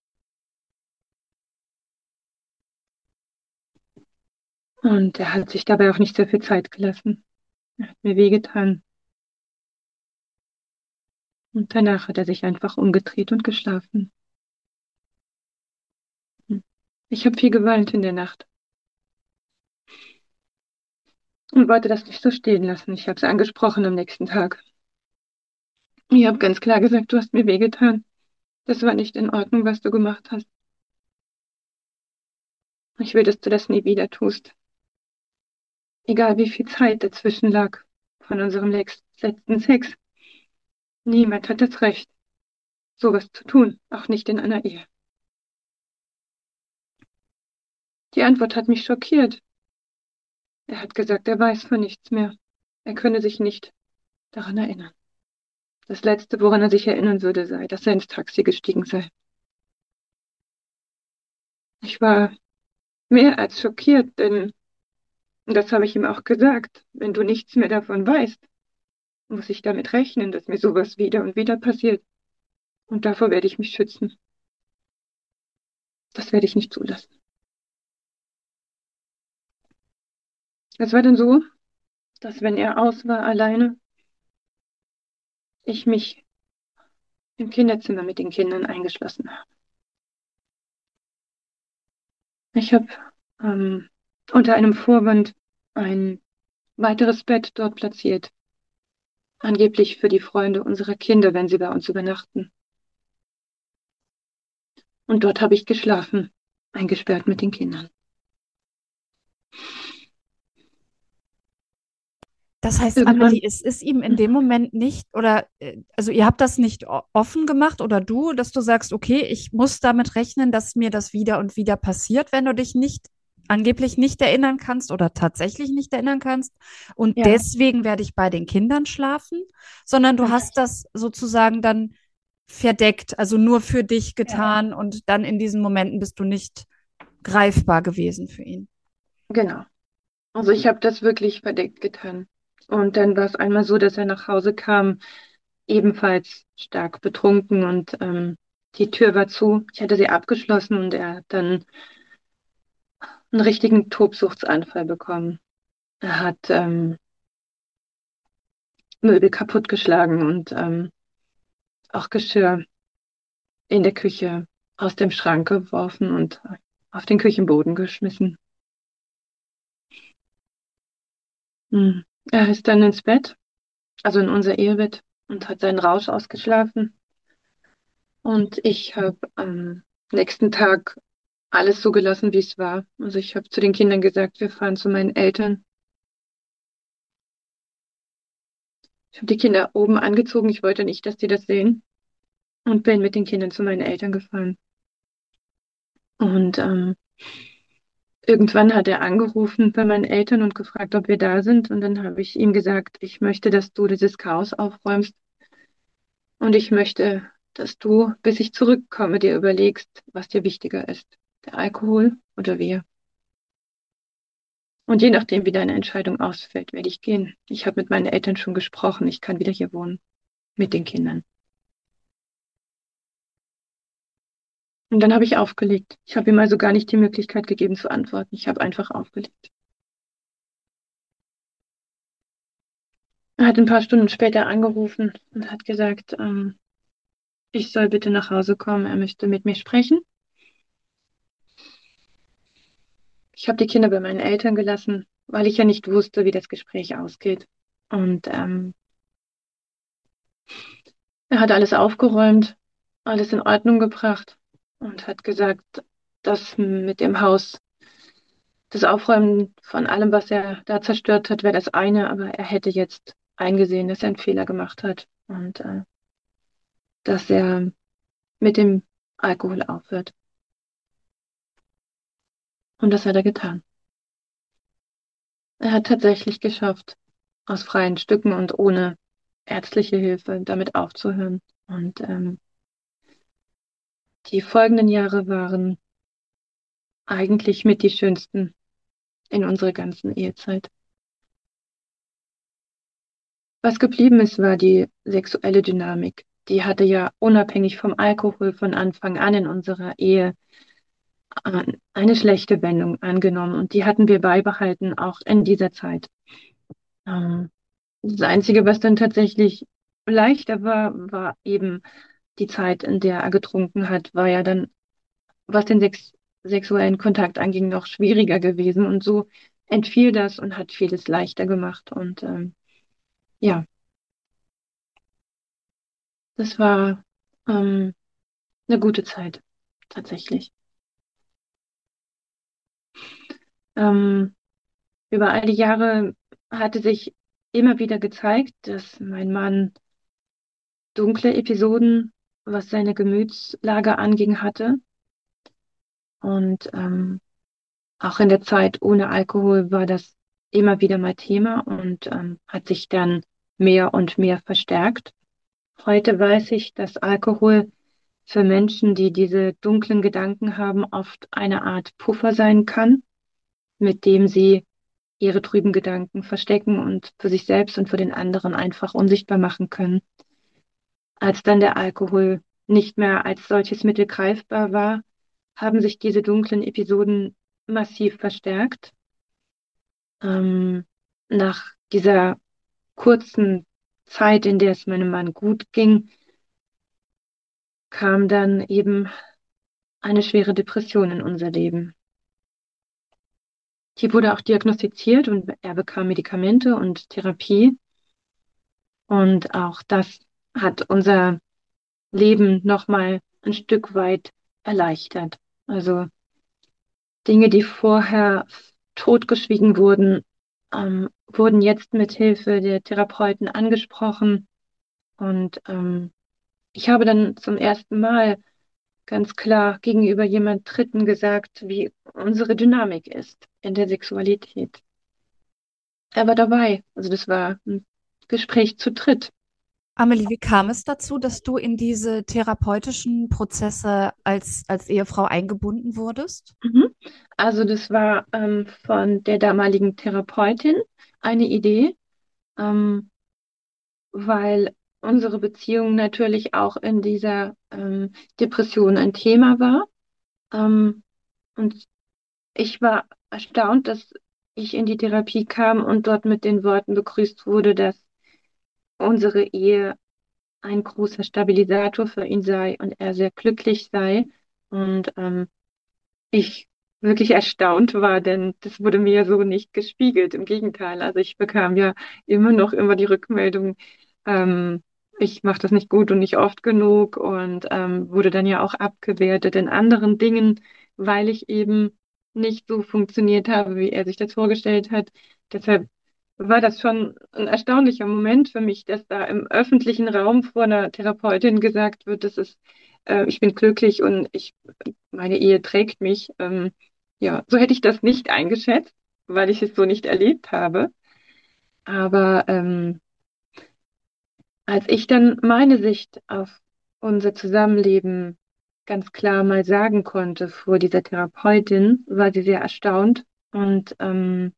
Und er hat sich dabei auch nicht sehr viel Zeit gelassen. Er hat mir wehgetan. Und danach hat er sich einfach umgedreht und geschlafen. Hm. Ich habe viel geweint in der Nacht und wollte das nicht so stehen lassen. Ich habe es angesprochen am nächsten Tag. Ich habe ganz klar gesagt, du hast mir wehgetan. Das war nicht in Ordnung, was du gemacht hast. Ich will, dass du das nie wieder tust. Egal wie viel Zeit dazwischen lag von unserem lex- letzten Sex. Niemand hat das Recht, sowas zu tun, auch nicht in einer Ehe. Die Antwort hat mich schockiert. Er hat gesagt, er weiß von nichts mehr. Er könne sich nicht daran erinnern. Das Letzte, woran er sich erinnern würde, sei, dass er ins Taxi gestiegen sei. Ich war mehr als schockiert, denn, und das habe ich ihm auch gesagt, wenn du nichts mehr davon weißt, muss ich damit rechnen, dass mir sowas wieder und wieder passiert. Und davor werde ich mich schützen. Das werde ich nicht zulassen. Es war dann so, dass wenn er aus war alleine, ich mich im Kinderzimmer mit den Kindern eingeschlossen habe. Ich habe ähm, unter einem Vorwand ein weiteres Bett dort platziert, angeblich für die Freunde unserer Kinder, wenn sie bei uns übernachten. Und dort habe ich geschlafen, eingesperrt mit den Kindern. Das heißt, Irgendwann, Amelie, es ist ihm in dem Moment nicht, oder äh, also ihr habt das nicht o- offen gemacht oder du, dass du sagst, okay, ich muss damit rechnen, dass mir das wieder und wieder passiert, wenn du dich nicht angeblich nicht erinnern kannst oder tatsächlich nicht erinnern kannst. Und ja, deswegen werde ich bei den Kindern schlafen, sondern du genau. hast das sozusagen dann verdeckt, also nur für dich Ja, getan und dann in diesen Momenten bist du nicht greifbar gewesen für ihn. genau. Also ich habe das wirklich verdeckt getan. Und dann war es einmal so, dass er nach Hause kam, ebenfalls stark betrunken und ähm, die Tür war zu. Ich hatte sie abgeschlossen und er hat dann einen richtigen Tobsuchtsanfall bekommen. Er hat ähm, Möbel kaputtgeschlagen und ähm, auch Geschirr in der Küche aus dem Schrank geworfen und auf den Küchenboden geschmissen. Hm. Er ist dann ins Bett, also in unser Ehebett, und hat seinen Rausch ausgeschlafen. Und ich habe am nächsten Tag alles so gelassen, wie es war. Also ich habe zu den Kindern gesagt, wir fahren zu meinen Eltern. Ich habe die Kinder oben angezogen. Ich wollte nicht, dass die das sehen. Und bin mit den Kindern zu meinen Eltern gefahren. Und ähm, irgendwann hat er angerufen bei meinen Eltern und gefragt, ob wir da sind. Und dann habe ich ihm gesagt, ich möchte, dass du dieses Chaos aufräumst. Und ich möchte, dass du, bis ich zurückkomme, dir überlegst, was dir wichtiger ist. Der Alkohol oder wir. Und je nachdem, wie deine Entscheidung ausfällt, werde ich gehen. Ich habe mit meinen Eltern schon gesprochen. Ich kann wieder hier wohnen. Mit den Kindern. Und dann habe ich aufgelegt. Ich habe ihm also gar nicht die Möglichkeit gegeben zu antworten. Ich habe einfach aufgelegt. Er hat ein paar Stunden später angerufen und hat gesagt, ähm, ich soll bitte nach Hause kommen. Er möchte mit mir sprechen. Ich habe die Kinder bei meinen Eltern gelassen, weil ich ja nicht wusste, wie das Gespräch ausgeht. Und ähm, er hat alles aufgeräumt, alles in Ordnung gebracht und hat gesagt, dass mit dem Haus das Aufräumen von allem, was er da zerstört hat, wäre das eine, aber er hätte jetzt eingesehen, dass er einen Fehler gemacht hat und äh, dass er mit dem Alkohol aufhört. Und das hat er getan. Er hat tatsächlich geschafft, aus freien Stücken und ohne ärztliche Hilfe damit aufzuhören. Und ähm, die folgenden Jahre waren eigentlich mit die schönsten in unserer ganzen Ehezeit. Was geblieben ist, war die sexuelle Dynamik. Die hatte ja unabhängig vom Alkohol von Anfang an in unserer Ehe äh, eine schlechte Wendung angenommen und die hatten wir beibehalten, auch in dieser Zeit. Ähm, Das Einzige, was dann tatsächlich leichter war, war eben die Zeit, in der er getrunken hat, war ja dann, was den Sex sexuellen Kontakt anging, noch schwieriger gewesen und so entfiel das und hat vieles leichter gemacht und ähm, ja, das war ähm, eine gute Zeit, tatsächlich. Ähm, über all die Jahre hatte sich immer wieder gezeigt, dass mein Mann dunkle Episoden, was seine Gemütslage anging, hatte. Und ähm, auch in der Zeit ohne Alkohol war das immer wieder mal Thema und ähm, hat sich dann mehr und mehr verstärkt. Heute weiß ich, dass Alkohol für Menschen, die diese dunklen Gedanken haben, oft eine Art Puffer sein kann, mit dem sie ihre trüben Gedanken verstecken und für sich selbst und für den anderen einfach unsichtbar machen können. Als dann der Alkohol nicht mehr als solches Mittel greifbar war, haben sich diese dunklen Episoden massiv verstärkt. Ähm, nach dieser kurzen Zeit, in der es meinem Mann gut ging, kam dann eben eine schwere Depression in unser Leben. Die wurde auch diagnostiziert und er bekam Medikamente und Therapie. Und auch das hat unser Leben nochmal ein Stück weit erleichtert. Also Dinge, die vorher totgeschwiegen wurden, ähm, wurden jetzt mit Hilfe der Therapeuten angesprochen. Und ähm, ich habe dann zum ersten Mal ganz klar gegenüber jemand Dritten gesagt, wie unsere Dynamik ist in der Sexualität. Er war dabei. Also das war ein Gespräch zu dritt. Amelie, wie kam es dazu, dass du in diese therapeutischen Prozesse als, als Ehefrau eingebunden wurdest? Mhm. Also das war ähm, von der damaligen Therapeutin eine Idee, ähm, weil unsere Beziehung natürlich auch in dieser ähm, Depression ein Thema war. Ähm, und ich war erstaunt, dass ich in die Therapie kam und dort mit den Worten begrüßt wurde, dass unsere Ehe ein großer Stabilisator für ihn sei und er sehr glücklich sei. Und ähm, ich wirklich erstaunt war, denn das wurde mir ja so nicht gespiegelt. Im Gegenteil, also ich bekam ja immer noch immer die Rückmeldung, ähm, ich mache das nicht gut und nicht oft genug und ähm, wurde dann ja auch abgewertet in anderen Dingen, weil ich eben nicht so funktioniert habe, wie er sich das vorgestellt hat. Deshalb war das schon ein erstaunlicher Moment für mich, dass da im öffentlichen Raum vor einer Therapeutin gesagt wird, das ist, äh, ich bin glücklich und ich meine Ehe trägt mich. Ähm, ja, so hätte ich das nicht eingeschätzt, weil ich es so nicht erlebt habe. Aber ähm, als ich dann meine Sicht auf unser Zusammenleben ganz klar mal sagen konnte vor dieser Therapeutin, war sie sehr erstaunt und ähm,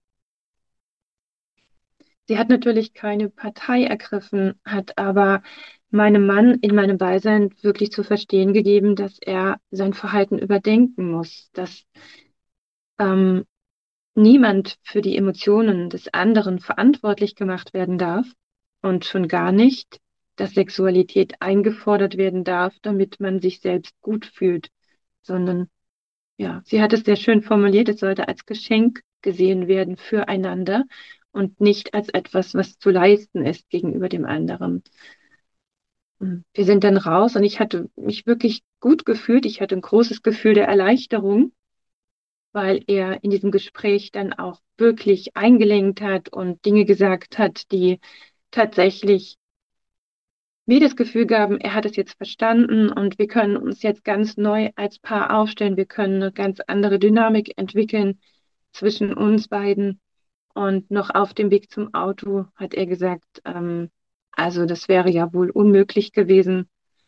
sie hat natürlich keine Partei ergriffen, hat aber meinem Mann in meinem Beisein wirklich zu verstehen gegeben, dass er sein Verhalten überdenken muss, dass ähm, niemand für die Emotionen des anderen verantwortlich gemacht werden darf und schon gar nicht, dass Sexualität eingefordert werden darf, damit man sich selbst gut fühlt, sondern ja, sie hat es sehr schön formuliert, es sollte als Geschenk gesehen werden füreinander und nicht als etwas, was zu leisten ist gegenüber dem anderen. Wir sind dann raus und ich hatte mich wirklich gut gefühlt. Ich hatte ein großes Gefühl der Erleichterung, weil er in diesem Gespräch dann auch wirklich eingelenkt hat und Dinge gesagt hat, die tatsächlich mir das Gefühl gaben, er hat es jetzt verstanden und wir können uns jetzt ganz neu als Paar aufstellen. Wir können eine ganz andere Dynamik entwickeln zwischen uns beiden. Und noch auf dem Weg zum Auto hat er gesagt, ähm, also das wäre ja wohl unmöglich gewesen.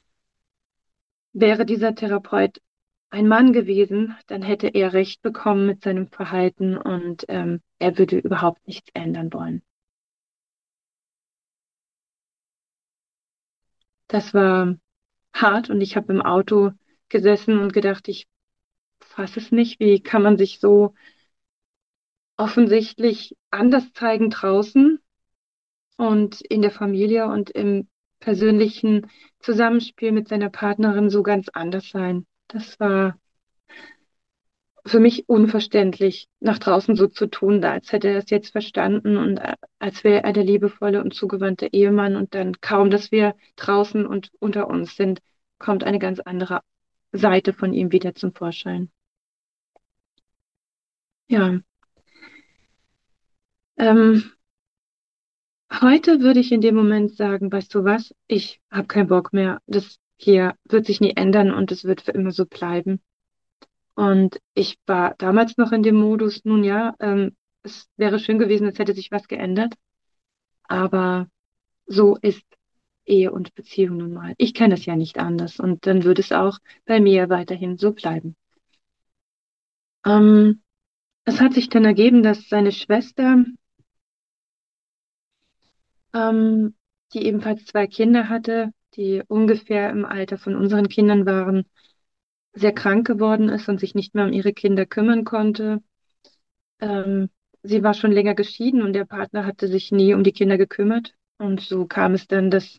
Wäre dieser Therapeut ein Mann gewesen, dann hätte er Recht bekommen mit seinem Verhalten und ähm, er würde überhaupt nichts ändern wollen. Das war hart und ich habe im Auto gesessen und gedacht, ich fasse es nicht. Wie kann man sich so offensichtlich anders zeigen draußen und in der Familie und im persönlichen Zusammenspiel mit seiner Partnerin so ganz anders sein? Das war für mich unverständlich, nach draußen so zu tun, da als hätte er es jetzt verstanden und äh, als wäre er der liebevolle und zugewandte Ehemann. Und dann kaum, dass wir draußen und unter uns sind, kommt eine ganz andere Seite von ihm wieder zum Vorschein. Ja, ähm, heute würde ich in dem Moment sagen, weißt du was, ich habe keinen Bock mehr. Das hier wird sich nie ändern und es wird für immer so bleiben. Und ich war damals noch in dem Modus, nun ja, ähm, es wäre schön gewesen, es hätte sich was geändert. Aber so ist Ehe und Beziehung nun mal. Ich kenne es ja nicht anders und dann würde es auch bei mir weiterhin so bleiben. Ähm, Es hat sich dann ergeben, dass seine Schwester, ähm, die ebenfalls zwei Kinder hatte, die ungefähr im Alter von unseren Kindern waren, sehr krank geworden ist und sich nicht mehr um ihre Kinder kümmern konnte. Ähm, Sie war schon länger geschieden und der Partner hatte sich nie um die Kinder gekümmert. Und so kam es dann, dass,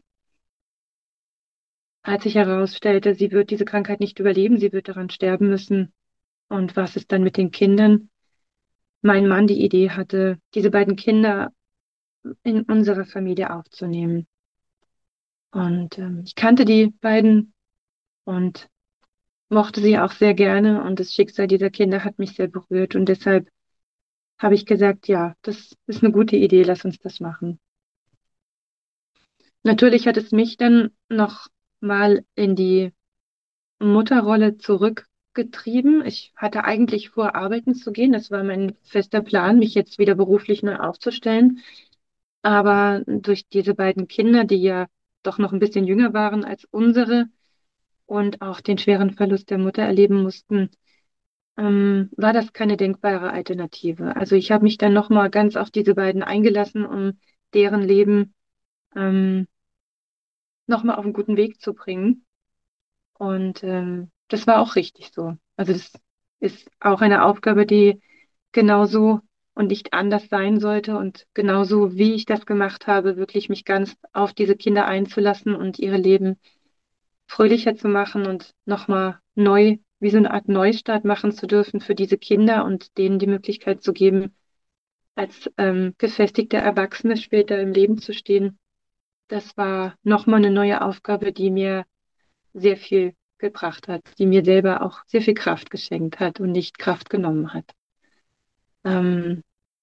als sich herausstellte, sie wird diese Krankheit nicht überleben, sie wird daran sterben müssen. Und was ist dann mit den Kindern? Mein Mann die Idee hatte, diese beiden Kinder in unsere Familie aufzunehmen. Und ähm, ich kannte die beiden und mochte sie auch sehr gerne. Und das Schicksal dieser Kinder hat mich sehr berührt. Und deshalb habe ich gesagt, ja, das ist eine gute Idee, lass uns das machen. Natürlich hat es mich dann noch mal in die Mutterrolle zurückgetrieben. Ich hatte eigentlich vor, arbeiten zu gehen. Das war mein fester Plan, mich jetzt wieder beruflich neu aufzustellen. Aber durch diese beiden Kinder, die ja doch noch ein bisschen jünger waren als unsere und auch den schweren Verlust der Mutter erleben mussten, ähm, war das keine denkbare Alternative. Also ich habe mich dann noch mal ganz auf diese beiden eingelassen, um deren Leben ähm, noch mal auf einen guten Weg zu bringen. Und ähm, das war auch richtig so. Also das ist auch eine Aufgabe, die genauso und nicht anders sein sollte und genauso, wie ich das gemacht habe, wirklich mich ganz auf diese Kinder einzulassen und ihre Leben fröhlicher zu machen und nochmal neu, wie so eine Art Neustart machen zu dürfen für diese Kinder und denen die Möglichkeit zu geben, als ähm, gefestigte Erwachsene später im Leben zu stehen. Das war nochmal eine neue Aufgabe, die mir sehr viel gebracht hat, die mir selber auch sehr viel Kraft geschenkt hat und nicht Kraft genommen hat. Ähm,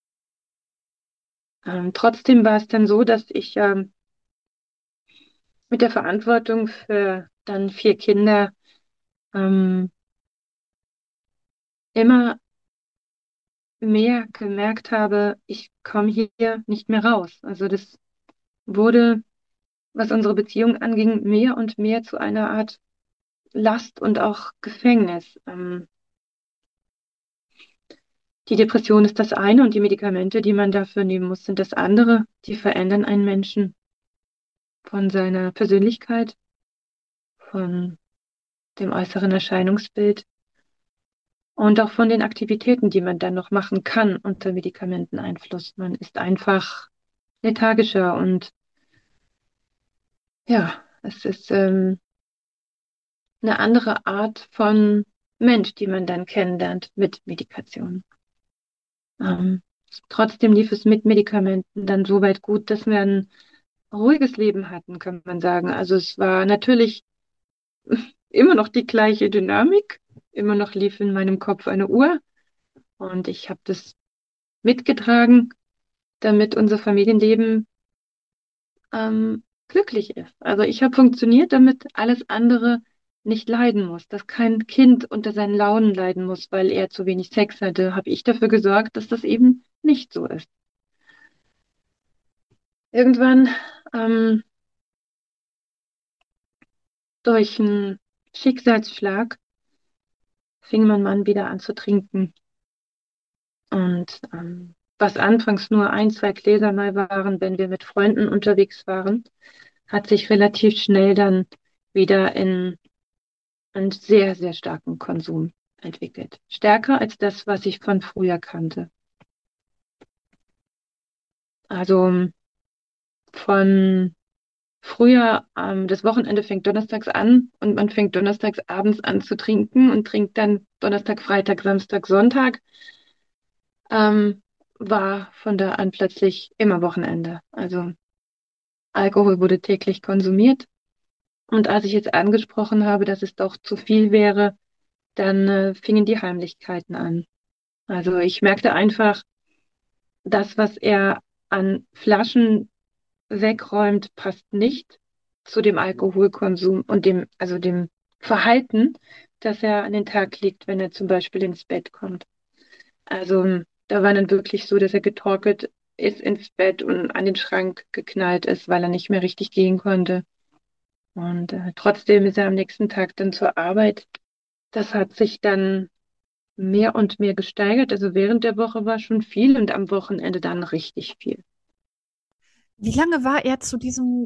ähm, trotzdem war es dann so, dass ich ähm, mit der Verantwortung für dann vier Kinder ähm, immer mehr gemerkt habe, ich komme hier nicht mehr raus. Also das wurde, was unsere Beziehung anging, mehr und mehr zu einer Art Last und auch Gefängnis. Ähm, die Depression ist das eine und die Medikamente, die man dafür nehmen muss, sind das andere. Die verändern einen Menschen von seiner Persönlichkeit, von dem äußeren Erscheinungsbild und auch von den Aktivitäten, die man dann noch machen kann unter Medikamenteneinfluss. Man ist einfach lethargischer und ja, es ist ähm, eine andere Art von Mensch, die man dann kennenlernt mit Medikation. Ähm, Trotzdem lief es mit Medikamenten dann so weit gut, dass wir ein ruhiges Leben hatten, kann man sagen. Also es war natürlich immer noch die gleiche Dynamik, immer noch lief in meinem Kopf eine Uhr und ich habe das mitgetragen, damit unser Familienleben ähm, glücklich ist. Also ich habe funktioniert, damit alles andere nicht leiden muss, dass kein Kind unter seinen Launen leiden muss, weil er zu wenig Sex hatte, habe ich dafür gesorgt, dass das eben nicht so ist. Irgendwann ähm, durch einen Schicksalsschlag fing mein Mann wieder an zu trinken. Und ähm, was anfangs nur ein, zwei Gläser mal waren, wenn wir mit Freunden unterwegs waren, hat sich relativ schnell dann wieder in einen sehr, sehr starken Konsum entwickelt. Stärker als das, was ich von früher kannte. Also von früher, ähm, das Wochenende fängt donnerstags an und man fängt donnerstags abends an zu trinken und trinkt dann Donnerstag, Freitag, Samstag, Sonntag, ähm, war von da an plötzlich immer Wochenende. Also Alkohol wurde täglich konsumiert. Und als ich jetzt angesprochen habe, dass es doch zu viel wäre, dann äh, fingen die Heimlichkeiten an. Also ich merkte einfach, das, was er an Flaschen wegräumt, passt nicht zu dem Alkoholkonsum und dem, also dem Verhalten, das er an den Tag legt, wenn er zum Beispiel ins Bett kommt. Also da war dann wirklich so, dass er getorkelt ist ins Bett und an den Schrank geknallt ist, weil er nicht mehr richtig gehen konnte. Und äh, trotzdem ist er am nächsten Tag dann zur Arbeit. Das hat sich dann mehr und mehr gesteigert. Also während der Woche war schon viel und am Wochenende dann richtig viel. Wie lange war er zu diesem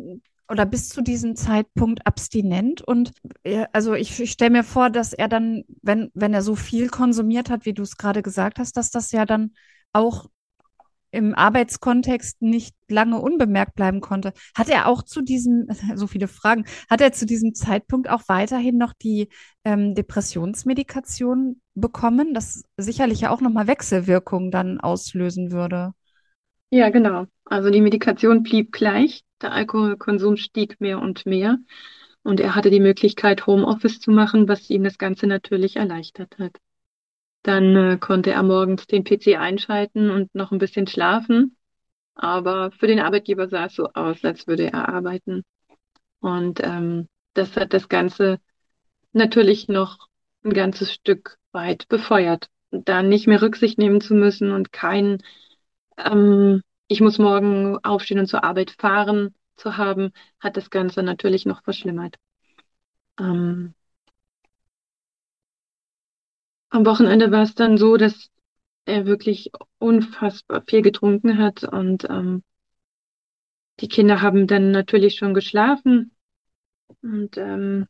oder bis zu diesem Zeitpunkt abstinent. Und äh, also ich, ich stelle mir vor, dass er dann, wenn, wenn er so viel konsumiert hat, wie du es gerade gesagt hast, dass das ja dann auch im Arbeitskontext nicht lange unbemerkt bleiben konnte. Hat er auch zu diesem, so viele Fragen, hat er zu diesem Zeitpunkt auch weiterhin noch die ähm, Depressionsmedikation bekommen, das sicherlich ja auch nochmal Wechselwirkungen dann auslösen würde? Ja, genau. Also die Medikation blieb gleich. Der Alkoholkonsum stieg mehr und mehr. Und er hatte die Möglichkeit, Homeoffice zu machen, was ihm das Ganze natürlich erleichtert hat. Dann äh, konnte er morgens den P C einschalten und noch ein bisschen schlafen. Aber für den Arbeitgeber sah es so aus, als würde er arbeiten. Und ähm, das hat das Ganze natürlich noch ein ganzes Stück weit befeuert. Da nicht mehr Rücksicht nehmen zu müssen und kein, ähm, ich muss morgen aufstehen und zur Arbeit fahren zu haben, hat das Ganze natürlich noch verschlimmert. Ähm, Am Wochenende war es dann so, dass er wirklich unfassbar viel getrunken hat und ähm, die Kinder haben dann natürlich schon geschlafen und ähm,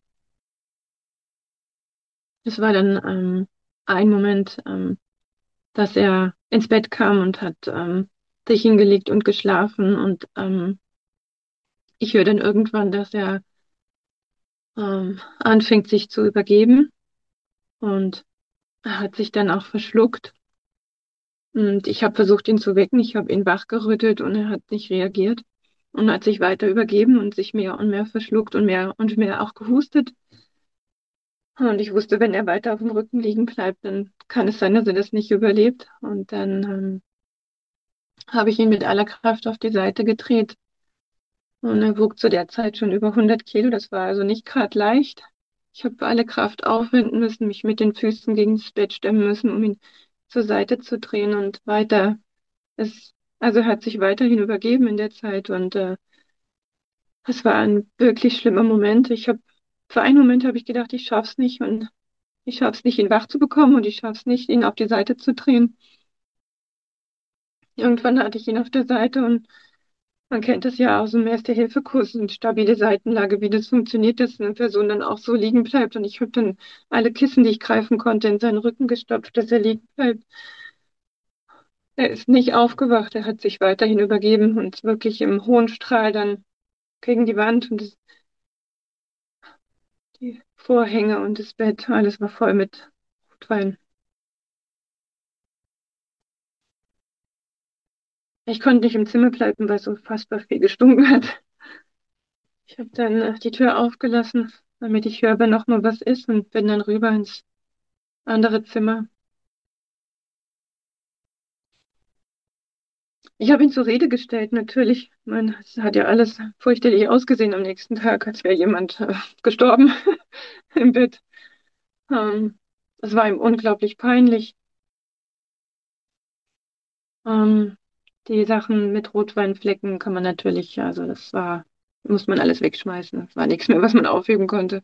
es war dann ähm, ein Moment, ähm, dass er ins Bett kam und hat ähm, sich hingelegt und geschlafen und ähm, ich höre dann irgendwann, dass er ähm, anfängt, sich zu übergeben und er hat sich dann auch verschluckt und ich habe versucht, ihn zu wecken. Ich habe ihn wachgerüttelt und er hat nicht reagiert und hat sich weiter übergeben und sich mehr und mehr verschluckt und mehr und mehr auch gehustet. Und ich wusste, wenn er weiter auf dem Rücken liegen bleibt, dann kann es sein, dass er das nicht überlebt. Und dann ähm, habe ich ihn mit aller Kraft auf die Seite gedreht. Und er wog zu der Zeit schon über hundert Kilo. Das war also nicht gerade leicht. Ich habe alle Kraft aufwenden müssen, mich mit den Füßen gegen das Bett stemmen müssen, um ihn zur Seite zu drehen und weiter. Es, also er hat sich weiterhin übergeben in der Zeit und äh, es war ein wirklich schlimmer Moment. Ich habe für einen Moment habe ich gedacht, ich schaff's nicht und ich schaff's nicht, ihn wach zu bekommen und ich schaff's nicht, ihn auf die Seite zu drehen. Irgendwann hatte ich ihn auf der Seite und man kennt das ja aus dem Erste-Hilfe-Kurs, eine stabile Seitenlage, wie das funktioniert, dass eine Person dann auch so liegen bleibt. Und ich habe dann alle Kissen, die ich greifen konnte, in seinen Rücken gestopft, dass er liegen bleibt. Er ist nicht aufgewacht, er hat sich weiterhin übergeben und wirklich im hohen Strahl dann gegen die Wand und das, die Vorhänge und das Bett, alles war voll mit Rotwein. Ich konnte nicht im Zimmer bleiben, weil es so furchtbar viel gestunken hat. Ich habe dann äh, die Tür aufgelassen, damit ich höre, wenn noch mal was ist und bin dann rüber ins andere Zimmer. Ich habe ihn zur Rede gestellt, natürlich. Man, es hat ja alles fürchterlich ausgesehen am nächsten Tag, als wäre jemand äh, gestorben im Bett. Ähm, Es war ihm unglaublich peinlich. Ähm, die Sachen mit Rotweinflecken kann man natürlich, also das war, muss man alles wegschmeißen. Das war nichts mehr, was man aufheben konnte.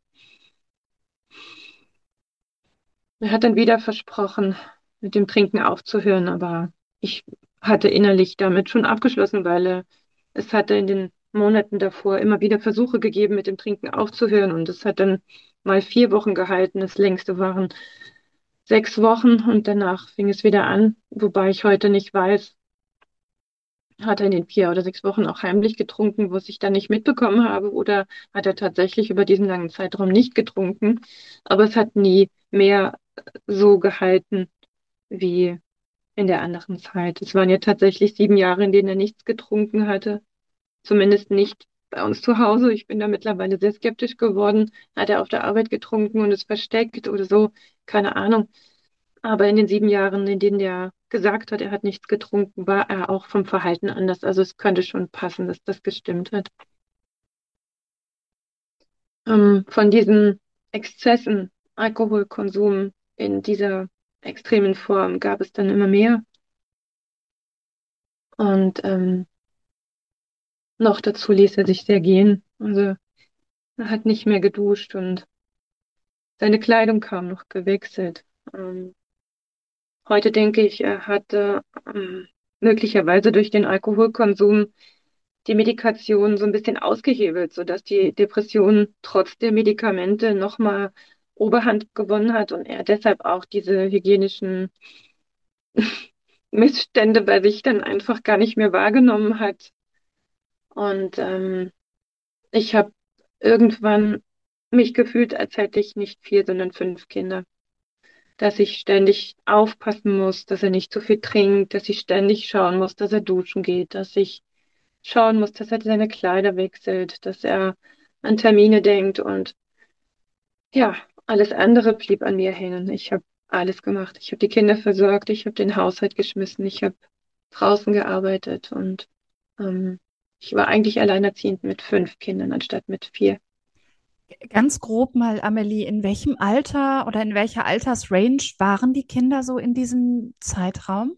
Er hat dann wieder versprochen, mit dem Trinken aufzuhören, aber ich hatte innerlich damit schon abgeschlossen, weil äh, es hatte in den Monaten davor immer wieder Versuche gegeben, mit dem Trinken aufzuhören und es hat dann mal vier Wochen gehalten. Das längste waren sechs Wochen und danach fing es wieder an, wobei ich heute nicht weiß, hat er in den vier oder sechs Wochen auch heimlich getrunken, was ich dann nicht mitbekommen habe, oder hat er tatsächlich über diesen langen Zeitraum nicht getrunken, aber es hat nie mehr so gehalten wie in der anderen Zeit. Es waren ja tatsächlich sieben Jahre, in denen er nichts getrunken hatte. Zumindest nicht bei uns zu Hause. Ich bin da mittlerweile sehr skeptisch geworden. Hat er auf der Arbeit getrunken und es versteckt oder so? Keine Ahnung. Aber in den sieben Jahren, in denen er gesagt hat, er hat nichts getrunken, war er auch vom Verhalten anders. Also es könnte schon passen, dass das gestimmt hat. Ähm, von diesen Exzessen, Alkoholkonsum in dieser extremen Form gab es dann immer mehr. Und ähm, noch dazu ließ er sich sehr gehen. Also er hat nicht mehr geduscht und seine Kleidung kaum noch gewechselt. Ähm, Heute denke ich, er hatte ähm, möglicherweise durch den Alkoholkonsum die Medikation so ein bisschen ausgehebelt, sodass die Depression trotz der Medikamente nochmal Oberhand gewonnen hat und er deshalb auch diese hygienischen Missstände bei sich dann einfach gar nicht mehr wahrgenommen hat. Und ähm, ich habe irgendwann mich gefühlt, als hätte ich nicht vier, sondern fünf Kinder. Dass ich ständig aufpassen muss, dass er nicht zu viel trinkt, dass ich ständig schauen muss, dass er duschen geht, dass ich schauen muss, dass er seine Kleider wechselt, dass er an Termine denkt und ja, alles andere blieb an mir hängen. Ich habe alles gemacht. Ich habe die Kinder versorgt, ich habe den Haushalt geschmissen, ich habe draußen gearbeitet und ähm, ich war eigentlich alleinerziehend mit fünf Kindern anstatt mit vier. Ganz grob mal, Amelie, in welchem Alter oder in welcher Altersrange waren die Kinder so in diesem Zeitraum?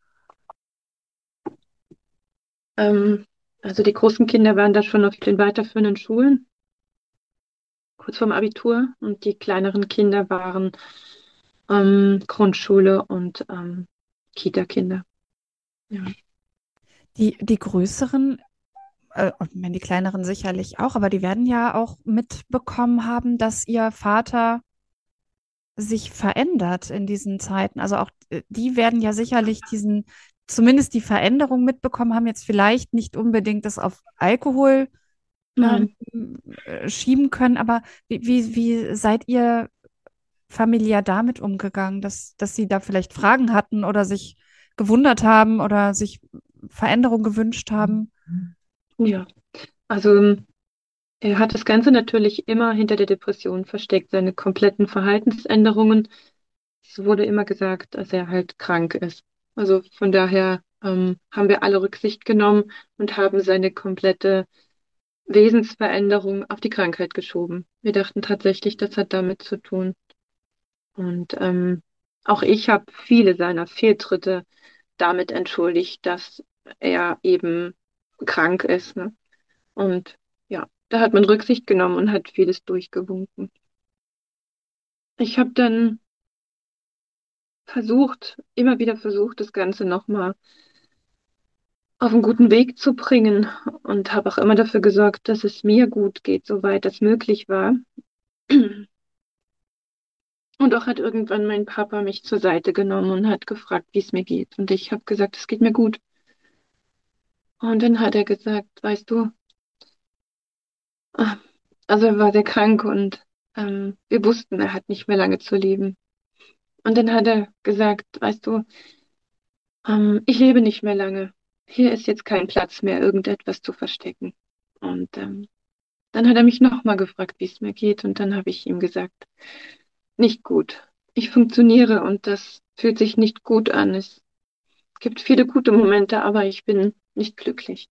Ähm, also die großen Kinder waren da schon auf den weiterführenden Schulen, kurz vorm Abitur, und die kleineren Kinder waren ähm, Grundschule und ähm, Kita-Kinder. Ja. Die, die größeren, äh, und ich meine, die kleineren sicherlich auch, aber die werden ja auch mitbekommen haben, dass ihr Vater sich verändert in diesen Zeiten. Also auch äh, die werden ja sicherlich diesen, zumindest die Veränderung mitbekommen haben, jetzt vielleicht nicht unbedingt das auf Alkohol ähm, Nein. äh, schieben können, aber wie, wie, wie seid ihr familiär damit umgegangen, dass, dass sie da vielleicht Fragen hatten oder sich gewundert haben oder sich Veränderung gewünscht haben? Ja, also ähm, er hat das Ganze natürlich immer hinter der Depression versteckt, seine kompletten Verhaltensänderungen. Es wurde immer gesagt, dass er halt krank ist. Also von daher ähm, haben wir alle Rücksicht genommen und haben seine komplette Wesensveränderung auf die Krankheit geschoben. Wir dachten tatsächlich, das hat damit zu tun. Und ähm, auch ich habe viele seiner Fehltritte damit entschuldigt, dass er eben krank ist, ne? Und ja, da hat man Rücksicht genommen und hat vieles durchgewunken. Ich habe dann versucht, immer wieder versucht, das Ganze nochmal auf einen guten Weg zu bringen und habe auch immer dafür gesorgt, dass es mir gut geht, soweit das möglich war. Und auch hat irgendwann mein Papa mich zur Seite genommen und hat gefragt, wie es mir geht. Und ich habe gesagt, es geht mir gut. Und dann hat er gesagt, weißt du, ah, also er war sehr krank und ähm, wir wussten, er hat nicht mehr lange zu leben. Und dann hat er gesagt, weißt du, ähm, ich lebe nicht mehr lange. Hier ist jetzt kein Platz mehr, irgendetwas zu verstecken. Und ähm, dann hat er mich nochmal gefragt, wie es mir geht. Und dann habe ich ihm gesagt, nicht gut. Ich funktioniere und das fühlt sich nicht gut an. Es gibt viele gute Momente, aber ich bin nicht glücklich.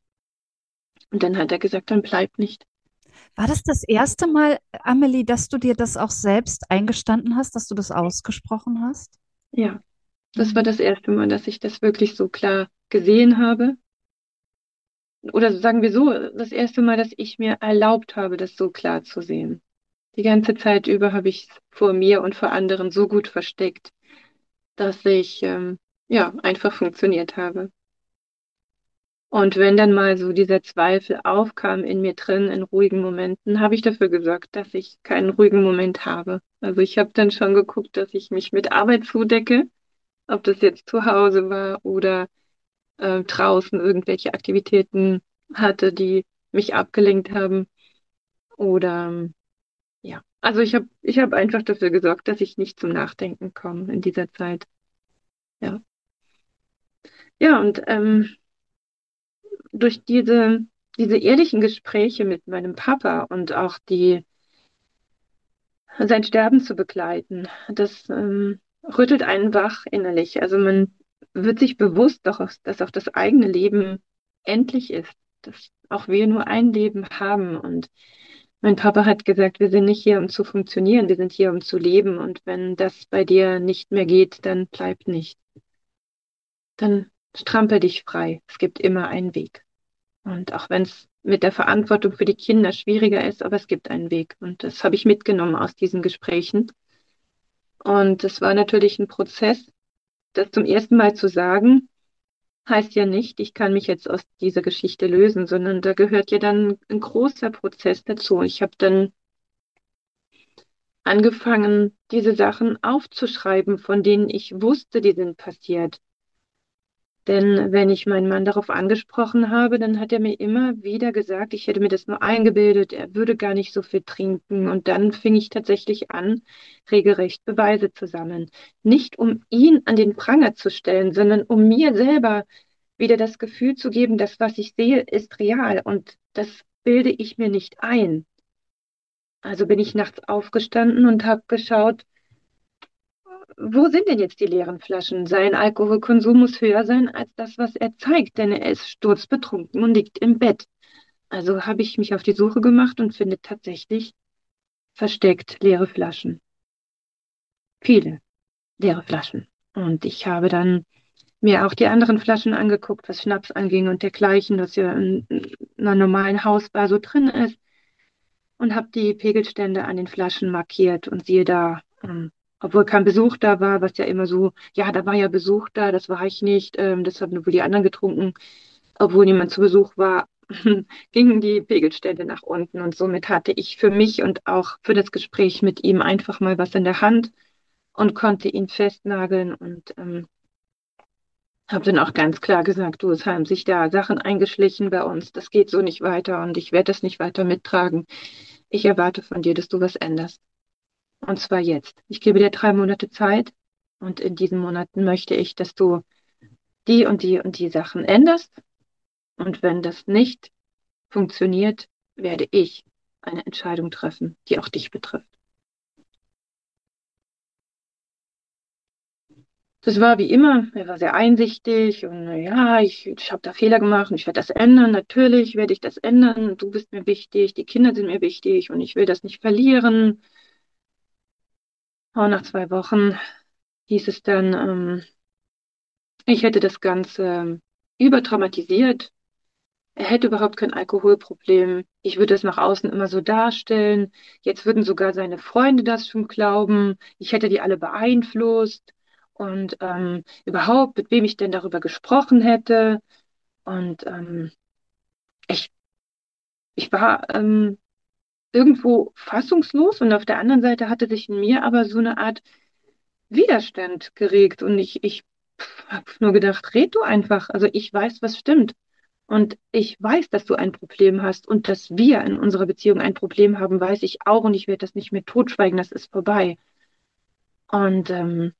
Und dann hat er gesagt, dann bleib nicht. War das das erste Mal, Amelie, dass du dir das auch selbst eingestanden hast, dass du das ausgesprochen hast? Ja, das war Mhm. das erste Mal, dass ich das wirklich so klar gesehen habe. Oder sagen wir so, das erste Mal, dass ich mir erlaubt habe, das so klar zu sehen. Die ganze Zeit über habe ich es vor mir und vor anderen so gut versteckt, dass ich ähm, ja einfach funktioniert habe. Und wenn dann mal so dieser Zweifel aufkam in mir drin in ruhigen Momenten, habe ich dafür gesorgt, dass ich keinen ruhigen Moment habe. Also ich habe dann schon geguckt, dass ich mich mit Arbeit zudecke, ob das jetzt zu Hause war oder äh, draußen irgendwelche Aktivitäten hatte, die mich abgelenkt haben. Oder ähm, ja, also ich habe ich habe einfach dafür gesorgt, dass ich nicht zum Nachdenken komme in dieser Zeit. Ja, ja und ähm, durch diese diese ehrlichen Gespräche mit meinem Papa und auch die sein Sterben zu begleiten, das ähm, rüttelt einen wach innerlich. Also man wird sich bewusst, doch, dass auch das eigene Leben endlich ist, dass auch wir nur ein Leben haben. Und mein Papa hat gesagt, wir sind nicht hier, um zu funktionieren, wir sind hier, um zu leben. Und wenn das bei dir nicht mehr geht, dann bleib nicht. Dann strampel dich frei. Es gibt immer einen Weg. Und auch wenn es mit der Verantwortung für die Kinder schwieriger ist, aber es gibt einen Weg. Und das habe ich mitgenommen aus diesen Gesprächen. Und es war natürlich ein Prozess, das zum ersten Mal zu sagen, heißt ja nicht, ich kann mich jetzt aus dieser Geschichte lösen, sondern da gehört ja dann ein großer Prozess dazu. Ich habe dann angefangen, diese Sachen aufzuschreiben, von denen ich wusste, die sind passiert. Denn wenn ich meinen Mann darauf angesprochen habe, dann hat er mir immer wieder gesagt, ich hätte mir das nur eingebildet, er würde gar nicht so viel trinken. Und dann fing ich tatsächlich an, regelrecht Beweise zu sammeln. Nicht um ihn an den Pranger zu stellen, sondern um mir selber wieder das Gefühl zu geben, das, was ich sehe, ist real und das bilde ich mir nicht ein. Also bin ich nachts aufgestanden und habe geschaut, wo sind denn jetzt die leeren Flaschen? Sein Alkoholkonsum muss höher sein als das, was er zeigt, denn er ist sturzbetrunken und liegt im Bett. Also habe ich mich auf die Suche gemacht und finde tatsächlich versteckt leere Flaschen. Viele leere Flaschen. Und ich habe dann mir auch die anderen Flaschen angeguckt, was Schnaps anging und dergleichen, was ja in einer normalen Hausbar so drin ist. Und habe die Pegelstände an den Flaschen markiert und siehe da, ähm, obwohl kein Besuch da war, was ja immer so, ja, da war ja Besuch da, das war ich nicht, ähm, das haben nur wohl die anderen getrunken, obwohl niemand zu Besuch war, gingen die Pegelstände nach unten und somit hatte ich für mich und auch für das Gespräch mit ihm einfach mal was in der Hand und konnte ihn festnageln und ähm, habe dann auch ganz klar gesagt, du, es haben sich da Sachen eingeschlichen bei uns, das geht so nicht weiter und ich werde das nicht weiter mittragen. Ich erwarte von dir, dass du was änderst. Und zwar jetzt. Ich gebe dir drei Monate Zeit und in diesen Monaten möchte ich, dass du die und die und die Sachen änderst. Und wenn das nicht funktioniert, werde ich eine Entscheidung treffen, die auch dich betrifft. Das war wie immer, er war sehr einsichtig und na ja, ich, ich habe da Fehler gemacht und ich werde das ändern. Natürlich werde ich das ändern. Du bist mir wichtig, die Kinder sind mir wichtig und ich will das nicht verlieren. Und nach zwei Wochen hieß es dann, ähm, ich hätte das Ganze überdramatisiert. Er hätte überhaupt kein Alkoholproblem. Ich würde es nach außen immer so darstellen. Jetzt würden sogar seine Freunde das schon glauben. Ich hätte die alle beeinflusst. Und ähm, überhaupt, mit wem ich denn darüber gesprochen hätte. Und ähm, ich, ich war ähm, irgendwo fassungslos. Und auf der anderen Seite hatte sich in mir aber so eine Art Widerstand geregt. Und ich, ich habe nur gedacht, red du einfach. Also ich weiß, was stimmt. Und ich weiß, dass du ein Problem hast und dass wir in unserer Beziehung ein Problem haben, weiß ich auch und ich werde das nicht mehr totschweigen, das ist vorbei. Und ähm,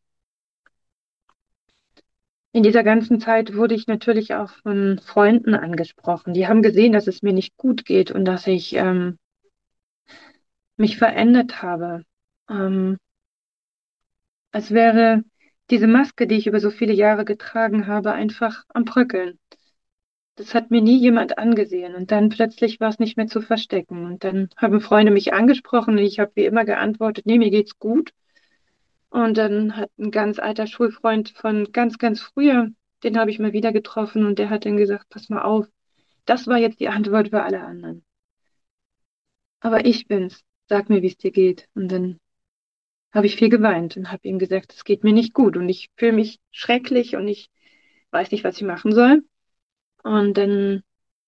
in dieser ganzen Zeit wurde ich natürlich auch von Freunden angesprochen. Die haben gesehen, dass es mir nicht gut geht und dass ich ähm, mich verändert habe. Ähm, als wäre diese Maske, die ich über so viele Jahre getragen habe, einfach am Bröckeln. Das hat mir nie jemand angesehen und dann plötzlich war es nicht mehr zu verstecken. Und dann haben Freunde mich angesprochen und ich habe wie immer geantwortet, nee, mir geht's gut. Und dann hat ein ganz alter Schulfreund von ganz, ganz früher, den habe ich mal wieder getroffen und der hat dann gesagt, pass mal auf, das war jetzt die Antwort für alle anderen. Aber ich bin's, sag mir, wie es dir geht. Und dann habe ich viel geweint und habe ihm gesagt, es geht mir nicht gut und ich fühle mich schrecklich und ich weiß nicht, was ich machen soll. Und dann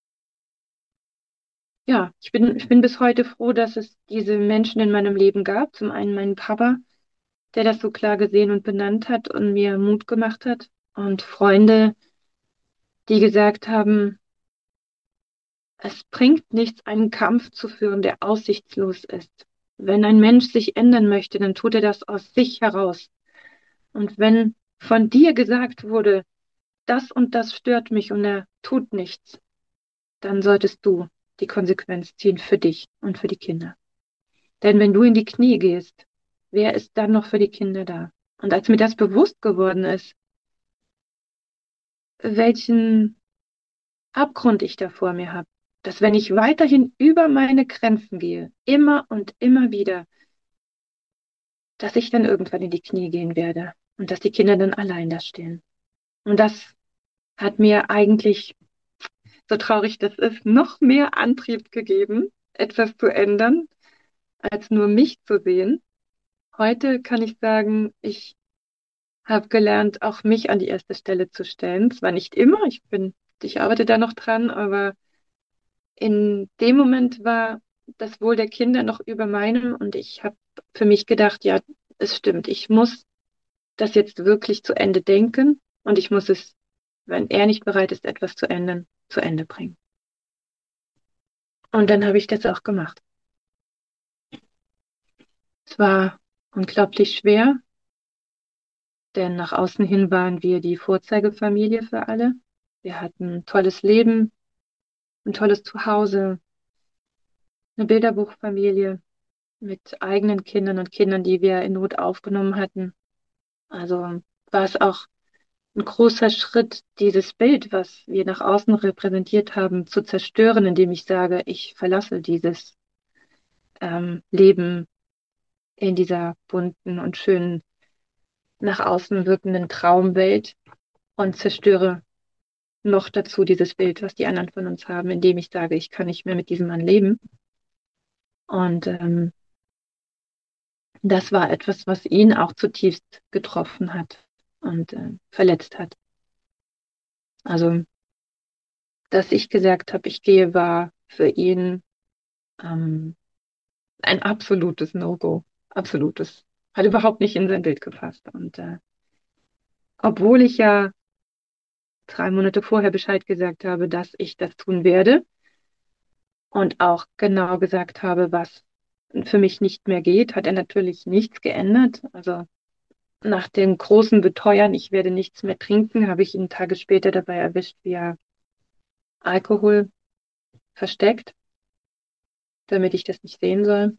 ja, ich bin, ich bin bis heute froh, dass es diese Menschen in meinem Leben gab. Zum einen meinen Papa, der das so klar gesehen und benannt hat und mir Mut gemacht hat. Und Freunde, die gesagt haben, es bringt nichts, einen Kampf zu führen, der aussichtslos ist. Wenn ein Mensch sich ändern möchte, dann tut er das aus sich heraus. Und wenn von dir gesagt wurde, das und das stört mich und er tut nichts, dann solltest du die Konsequenz ziehen für dich und für die Kinder. Denn wenn du in die Knie gehst, wer ist dann noch für die Kinder da? Und als mir das bewusst geworden ist, welchen Abgrund ich da vor mir habe, dass wenn ich weiterhin über meine Grenzen gehe, immer und immer wieder, dass ich dann irgendwann in die Knie gehen werde und dass die Kinder dann allein da stehen. Und das hat mir eigentlich, so traurig das ist, noch mehr Antrieb gegeben, etwas zu ändern, als nur mich zu sehen. Heute kann ich sagen, ich habe gelernt, auch mich an die erste Stelle zu stellen. Zwar nicht immer, ich bin, ich arbeite da noch dran, aber in dem Moment war das Wohl der Kinder noch über meinem und ich habe für mich gedacht, ja, es stimmt, ich muss das jetzt wirklich zu Ende denken und ich muss es, wenn er nicht bereit ist, etwas zu ändern, zu Ende bringen. Und dann habe ich das auch gemacht. Es war unglaublich schwer, denn nach außen hin waren wir die Vorzeigefamilie für alle. Wir hatten ein tolles Leben, ein tolles Zuhause, eine Bilderbuchfamilie mit eigenen Kindern und Kindern, die wir in Not aufgenommen hatten. Also war es auch ein großer Schritt, dieses Bild, was wir nach außen repräsentiert haben, zu zerstören, indem ich sage, ich verlasse dieses ähm, Leben in dieser bunten und schönen, nach außen wirkenden Traumwelt und zerstöre noch dazu dieses Bild, was die anderen von uns haben, indem ich sage, ich kann nicht mehr mit diesem Mann leben. Und ähm, das war etwas, was ihn auch zutiefst getroffen hat und äh, verletzt hat. Also, dass ich gesagt habe, ich gehe, war für ihn ähm, ein absolutes No-Go. Absolutes. Hat überhaupt nicht in sein Bild gepasst. Und äh, obwohl ich ja drei Monate vorher Bescheid gesagt habe, dass ich das tun werde und auch genau gesagt habe, was für mich nicht mehr geht, hat er natürlich nichts geändert. Also nach dem großen Beteuern, ich werde nichts mehr trinken, habe ich ihn Tage später dabei erwischt, wie er Alkohol versteckt, damit ich das nicht sehen soll.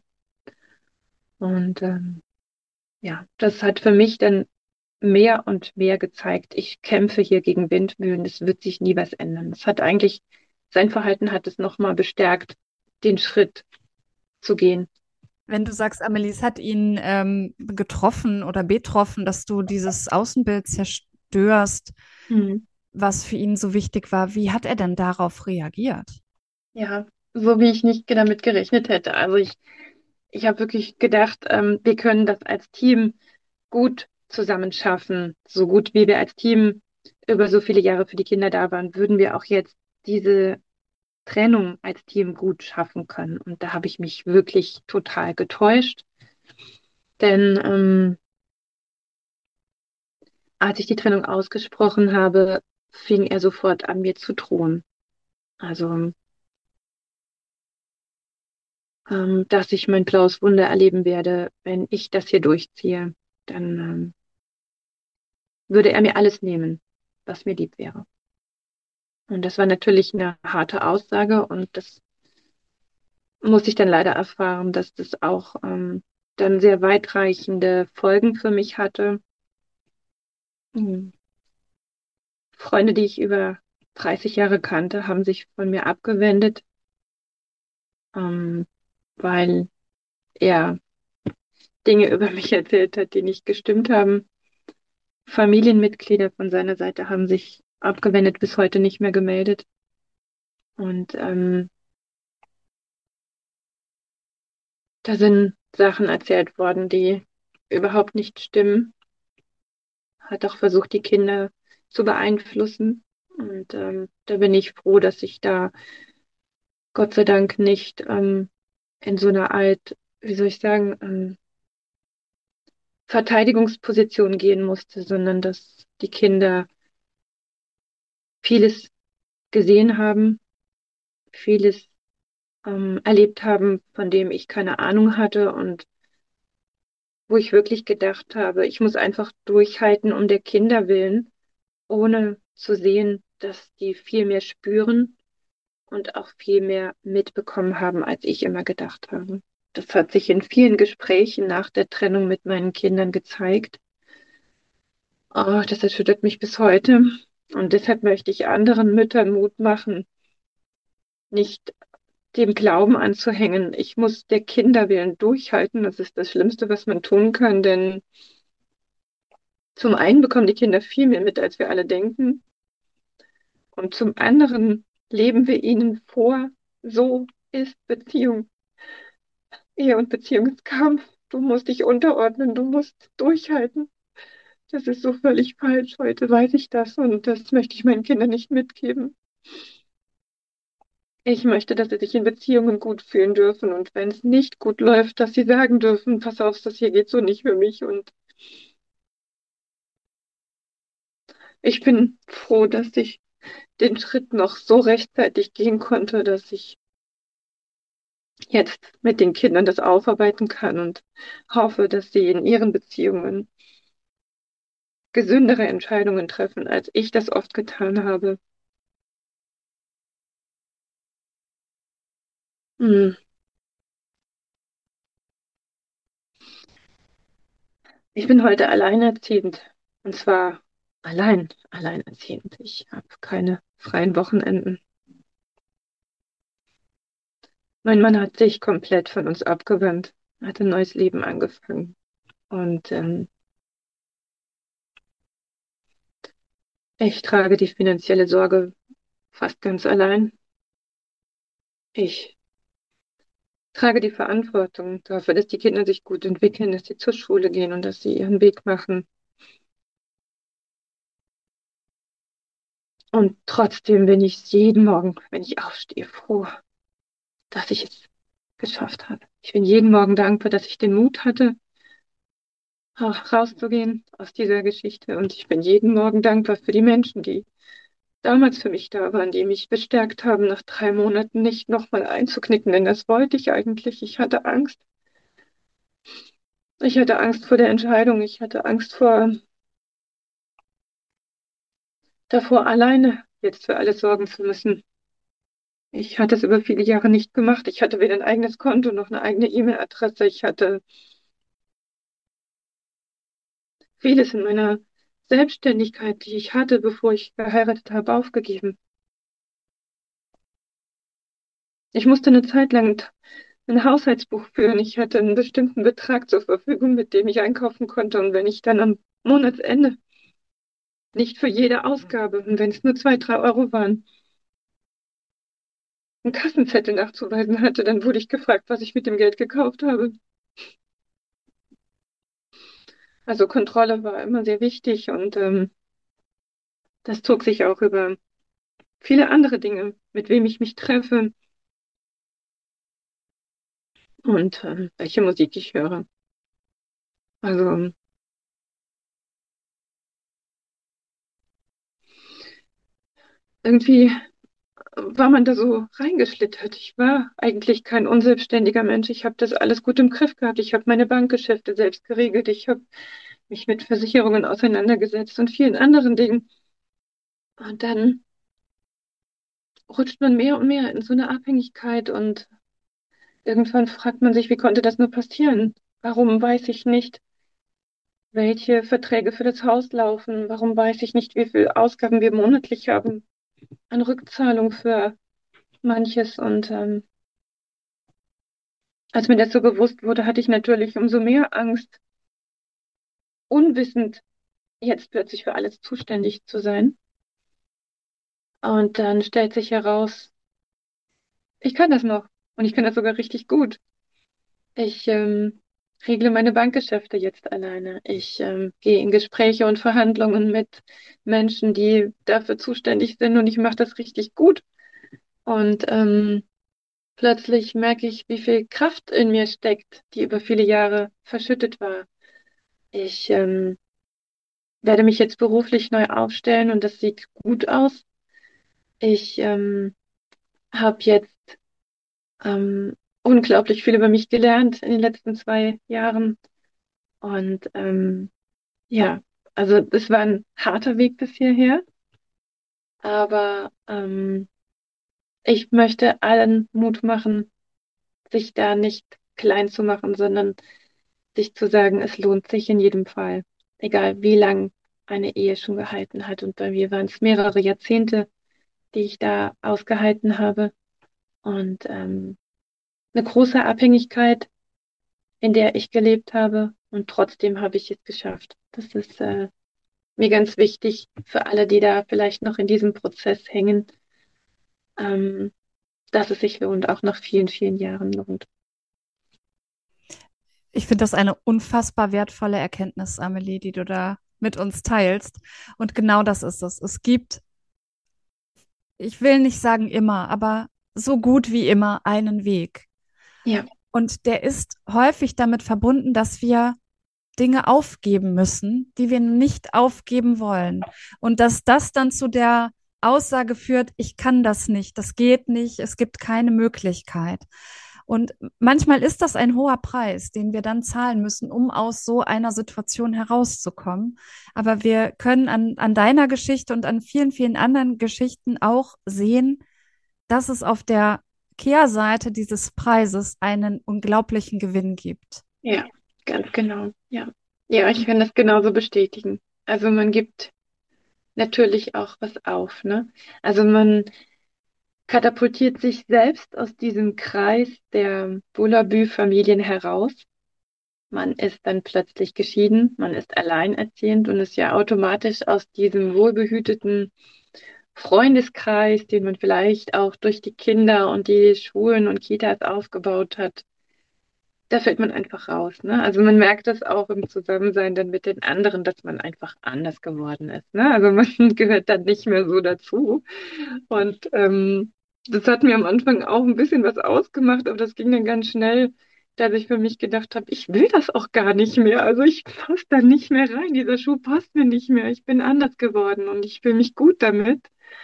Und ähm, ja, das hat für mich dann mehr und mehr gezeigt, ich kämpfe hier gegen Windmühlen, es wird sich nie was ändern. Es hat eigentlich, sein Verhalten hat es nochmal bestärkt, den Schritt zu gehen. Wenn du sagst, Amelie, es hat ihn ähm, getroffen oder betroffen, dass du dieses Außenbild zerstörst, Hm. was für ihn so wichtig war, wie hat er denn darauf reagiert? Ja, so wie ich nicht damit gerechnet hätte. Also ich, ich habe wirklich gedacht, ähm, wir können das als Team gut zusammen schaffen. So gut wie wir als Team über so viele Jahre für die Kinder da waren, würden wir auch jetzt diese Trennung als Team gut schaffen können. Und da habe ich mich wirklich total getäuscht. Denn ähm, als ich die Trennung ausgesprochen habe, fing er sofort an, mir zu drohen. Also, ähm, dass ich mein blaues Wunder erleben werde, wenn ich das hier durchziehe, dann ähm, würde er mir alles nehmen, was mir lieb wäre. Und das war natürlich eine harte Aussage und das muss ich dann leider erfahren, dass das auch ähm, dann sehr weitreichende Folgen für mich hatte. Mhm. Freunde, die ich über dreißig Jahre kannte, haben sich von mir abgewendet, ähm, weil er Dinge über mich erzählt hat, die nicht gestimmt haben. Familienmitglieder von seiner Seite haben sich abgewendet, bis heute nicht mehr gemeldet. Und ähm, da sind Sachen erzählt worden, die überhaupt nicht stimmen. Hat auch versucht, die Kinder zu beeinflussen. Und ähm, da bin ich froh, dass ich da Gott sei Dank nicht ähm, in so einer Art, wie soll ich sagen, ähm, Verteidigungsposition gehen musste, sondern dass die Kinder vieles gesehen haben, vieles ähm, erlebt haben, von dem ich keine Ahnung hatte und wo ich wirklich gedacht habe, ich muss einfach durchhalten um der Kinder willen, ohne zu sehen, dass die viel mehr spüren und auch viel mehr mitbekommen haben, als ich immer gedacht habe. Das hat sich in vielen Gesprächen nach der Trennung mit meinen Kindern gezeigt. Oh, das erschüttert mich bis heute. Und deshalb möchte ich anderen Müttern Mut machen, nicht dem Glauben anzuhängen. Ich muss der Kinder willen durchhalten. Das ist das Schlimmste, was man tun kann, denn zum einen bekommen die Kinder viel mehr mit, als wir alle denken. Und zum anderen leben wir ihnen vor, so ist Beziehung. Ehe und Beziehungskampf. Du musst dich unterordnen, du musst durchhalten. Das ist so völlig falsch. Heute weiß ich das und das möchte ich meinen Kindern nicht mitgeben. Ich möchte, dass sie sich in Beziehungen gut fühlen dürfen und wenn es nicht gut läuft, dass sie sagen dürfen, pass auf, das hier geht so nicht für mich. Und ich bin froh, dass ich den Schritt noch so rechtzeitig gehen konnte, dass ich jetzt mit den Kindern das aufarbeiten kann und hoffe, dass sie in ihren Beziehungen gesündere Entscheidungen treffen, als ich das oft getan habe. Hm. Ich bin heute alleinerziehend. Und zwar allein, alleinerziehend. Ich habe keine freien Wochenenden. Mein Mann hat sich komplett von uns abgewandt, hat ein neues Leben angefangen. Und ähm, ich trage die finanzielle Sorge fast ganz allein. Ich trage die Verantwortung dafür, dass die Kinder sich gut entwickeln, dass sie zur Schule gehen und dass sie ihren Weg machen. Und trotzdem bin ich jeden Morgen, wenn ich aufstehe, froh, dass ich es geschafft habe. Ich bin jeden Morgen dankbar, dass ich den Mut hatte, auch rauszugehen aus dieser Geschichte. Und ich bin jeden Morgen dankbar für die Menschen, die damals für mich da waren, die mich bestärkt haben, nach drei Monaten nicht nochmal einzuknicken, denn das wollte ich eigentlich. Ich hatte Angst. Ich hatte Angst vor der Entscheidung. Ich hatte Angst vor, davor, alleine jetzt für alles sorgen zu müssen. Ich hatte es über viele Jahre nicht gemacht. Ich hatte weder ein eigenes Konto noch eine eigene E-Mail-Adresse. Ich hatte vieles in meiner Selbstständigkeit, die ich hatte, bevor ich geheiratet habe, aufgegeben. Ich musste eine Zeit lang ein Haushaltsbuch führen. Ich hatte einen bestimmten Betrag zur Verfügung, mit dem ich einkaufen konnte. Und wenn ich dann am Monatsende nicht für jede Ausgabe, und wenn es nur zwei, drei Euro waren, einen Kassenzettel nachzuweisen hatte, dann wurde ich gefragt, was ich mit dem Geld gekauft habe. Also Kontrolle war immer sehr wichtig und ähm, das zog sich auch über viele andere Dinge, mit wem ich mich treffe und ähm, welche Musik ich höre. Also irgendwie war man da so reingeschlittert. Ich war eigentlich kein unselbstständiger Mensch. Ich habe das alles gut im Griff gehabt. Ich habe meine Bankgeschäfte selbst geregelt. Ich habe mich mit Versicherungen auseinandergesetzt und vielen anderen Dingen. Und dann rutscht man mehr und mehr in so eine Abhängigkeit und irgendwann fragt man sich, wie konnte das nur passieren? Warum weiß ich nicht, welche Verträge für das Haus laufen? Warum weiß ich nicht, wie viel Ausgaben wir monatlich haben an Rückzahlung für manches? Und ähm, als mir das so bewusst wurde, hatte ich natürlich umso mehr Angst, unwissend jetzt plötzlich für alles zuständig zu sein. Und dann stellt sich heraus, ich kann das noch und ich kann das sogar richtig gut. Ich ähm, regle meine Bankgeschäfte jetzt alleine. Ich ähm, gehe in Gespräche und Verhandlungen mit Menschen, die dafür zuständig sind und ich mache das richtig gut. Und ähm, plötzlich merke ich, wie viel Kraft in mir steckt, die über viele Jahre verschüttet war. Ich ähm, werde mich jetzt beruflich neu aufstellen und das sieht gut aus. Ich ähm, habe jetzt ähm, unglaublich viel über mich gelernt in den letzten zwei Jahren. Und ähm, ja, also es war ein harter Weg bis hierher, aber ähm, ich möchte allen Mut machen, sich da nicht klein zu machen, sondern sich zu sagen, es lohnt sich in jedem Fall, egal wie lang eine Ehe schon gehalten hat. Und bei mir waren es mehrere Jahrzehnte, die ich da ausgehalten habe. Und ähm, eine große Abhängigkeit, in der ich gelebt habe. Und trotzdem habe ich es geschafft. Das ist äh, mir ganz wichtig für alle, die da vielleicht noch in diesem Prozess hängen, ähm, dass es sich lohnt, auch nach vielen, vielen Jahren lohnt. Ich finde das eine unfassbar wertvolle Erkenntnis, Amelie, die du da mit uns teilst. Und genau das ist es. Es gibt, ich will nicht sagen immer, aber so gut wie immer einen Weg. Ja, Und der ist häufig damit verbunden, dass wir Dinge aufgeben müssen, die wir nicht aufgeben wollen. Und dass das dann zu der Aussage führt, ich kann das nicht, das geht nicht, es gibt keine Möglichkeit. Und manchmal ist das ein hoher Preis, den wir dann zahlen müssen, um aus so einer Situation herauszukommen. Aber wir können an, an deiner Geschichte und an vielen, vielen anderen Geschichten auch sehen, dass es auf der Kehrseite dieses Preises einen unglaublichen Gewinn gibt. ja, ganz genau. Ja. Ja, ich kann das genauso bestätigen. Also man gibt natürlich auch was auf, ne? Also man katapultiert sich selbst aus diesem Kreis der Bullabü-Familien heraus. Man ist dann plötzlich geschieden, man ist alleinerziehend und ist ja automatisch aus diesem wohlbehüteten Freundeskreis, den man vielleicht auch durch die Kinder und die Schulen und Kitas aufgebaut hat, da fällt man einfach raus, ne? Also man merkt das auch im Zusammensein dann mit den anderen, dass man einfach anders geworden ist, ne? Also man gehört dann nicht mehr so dazu. Und ähm, das hat mir am Anfang auch ein bisschen was ausgemacht, aber das ging dann ganz schnell, dass ich für mich gedacht habe, ich will das auch gar nicht mehr. Also ich passe da nicht mehr rein. Dieser Schuh passt mir nicht mehr. Ich bin anders geworden und ich fühle mich gut damit.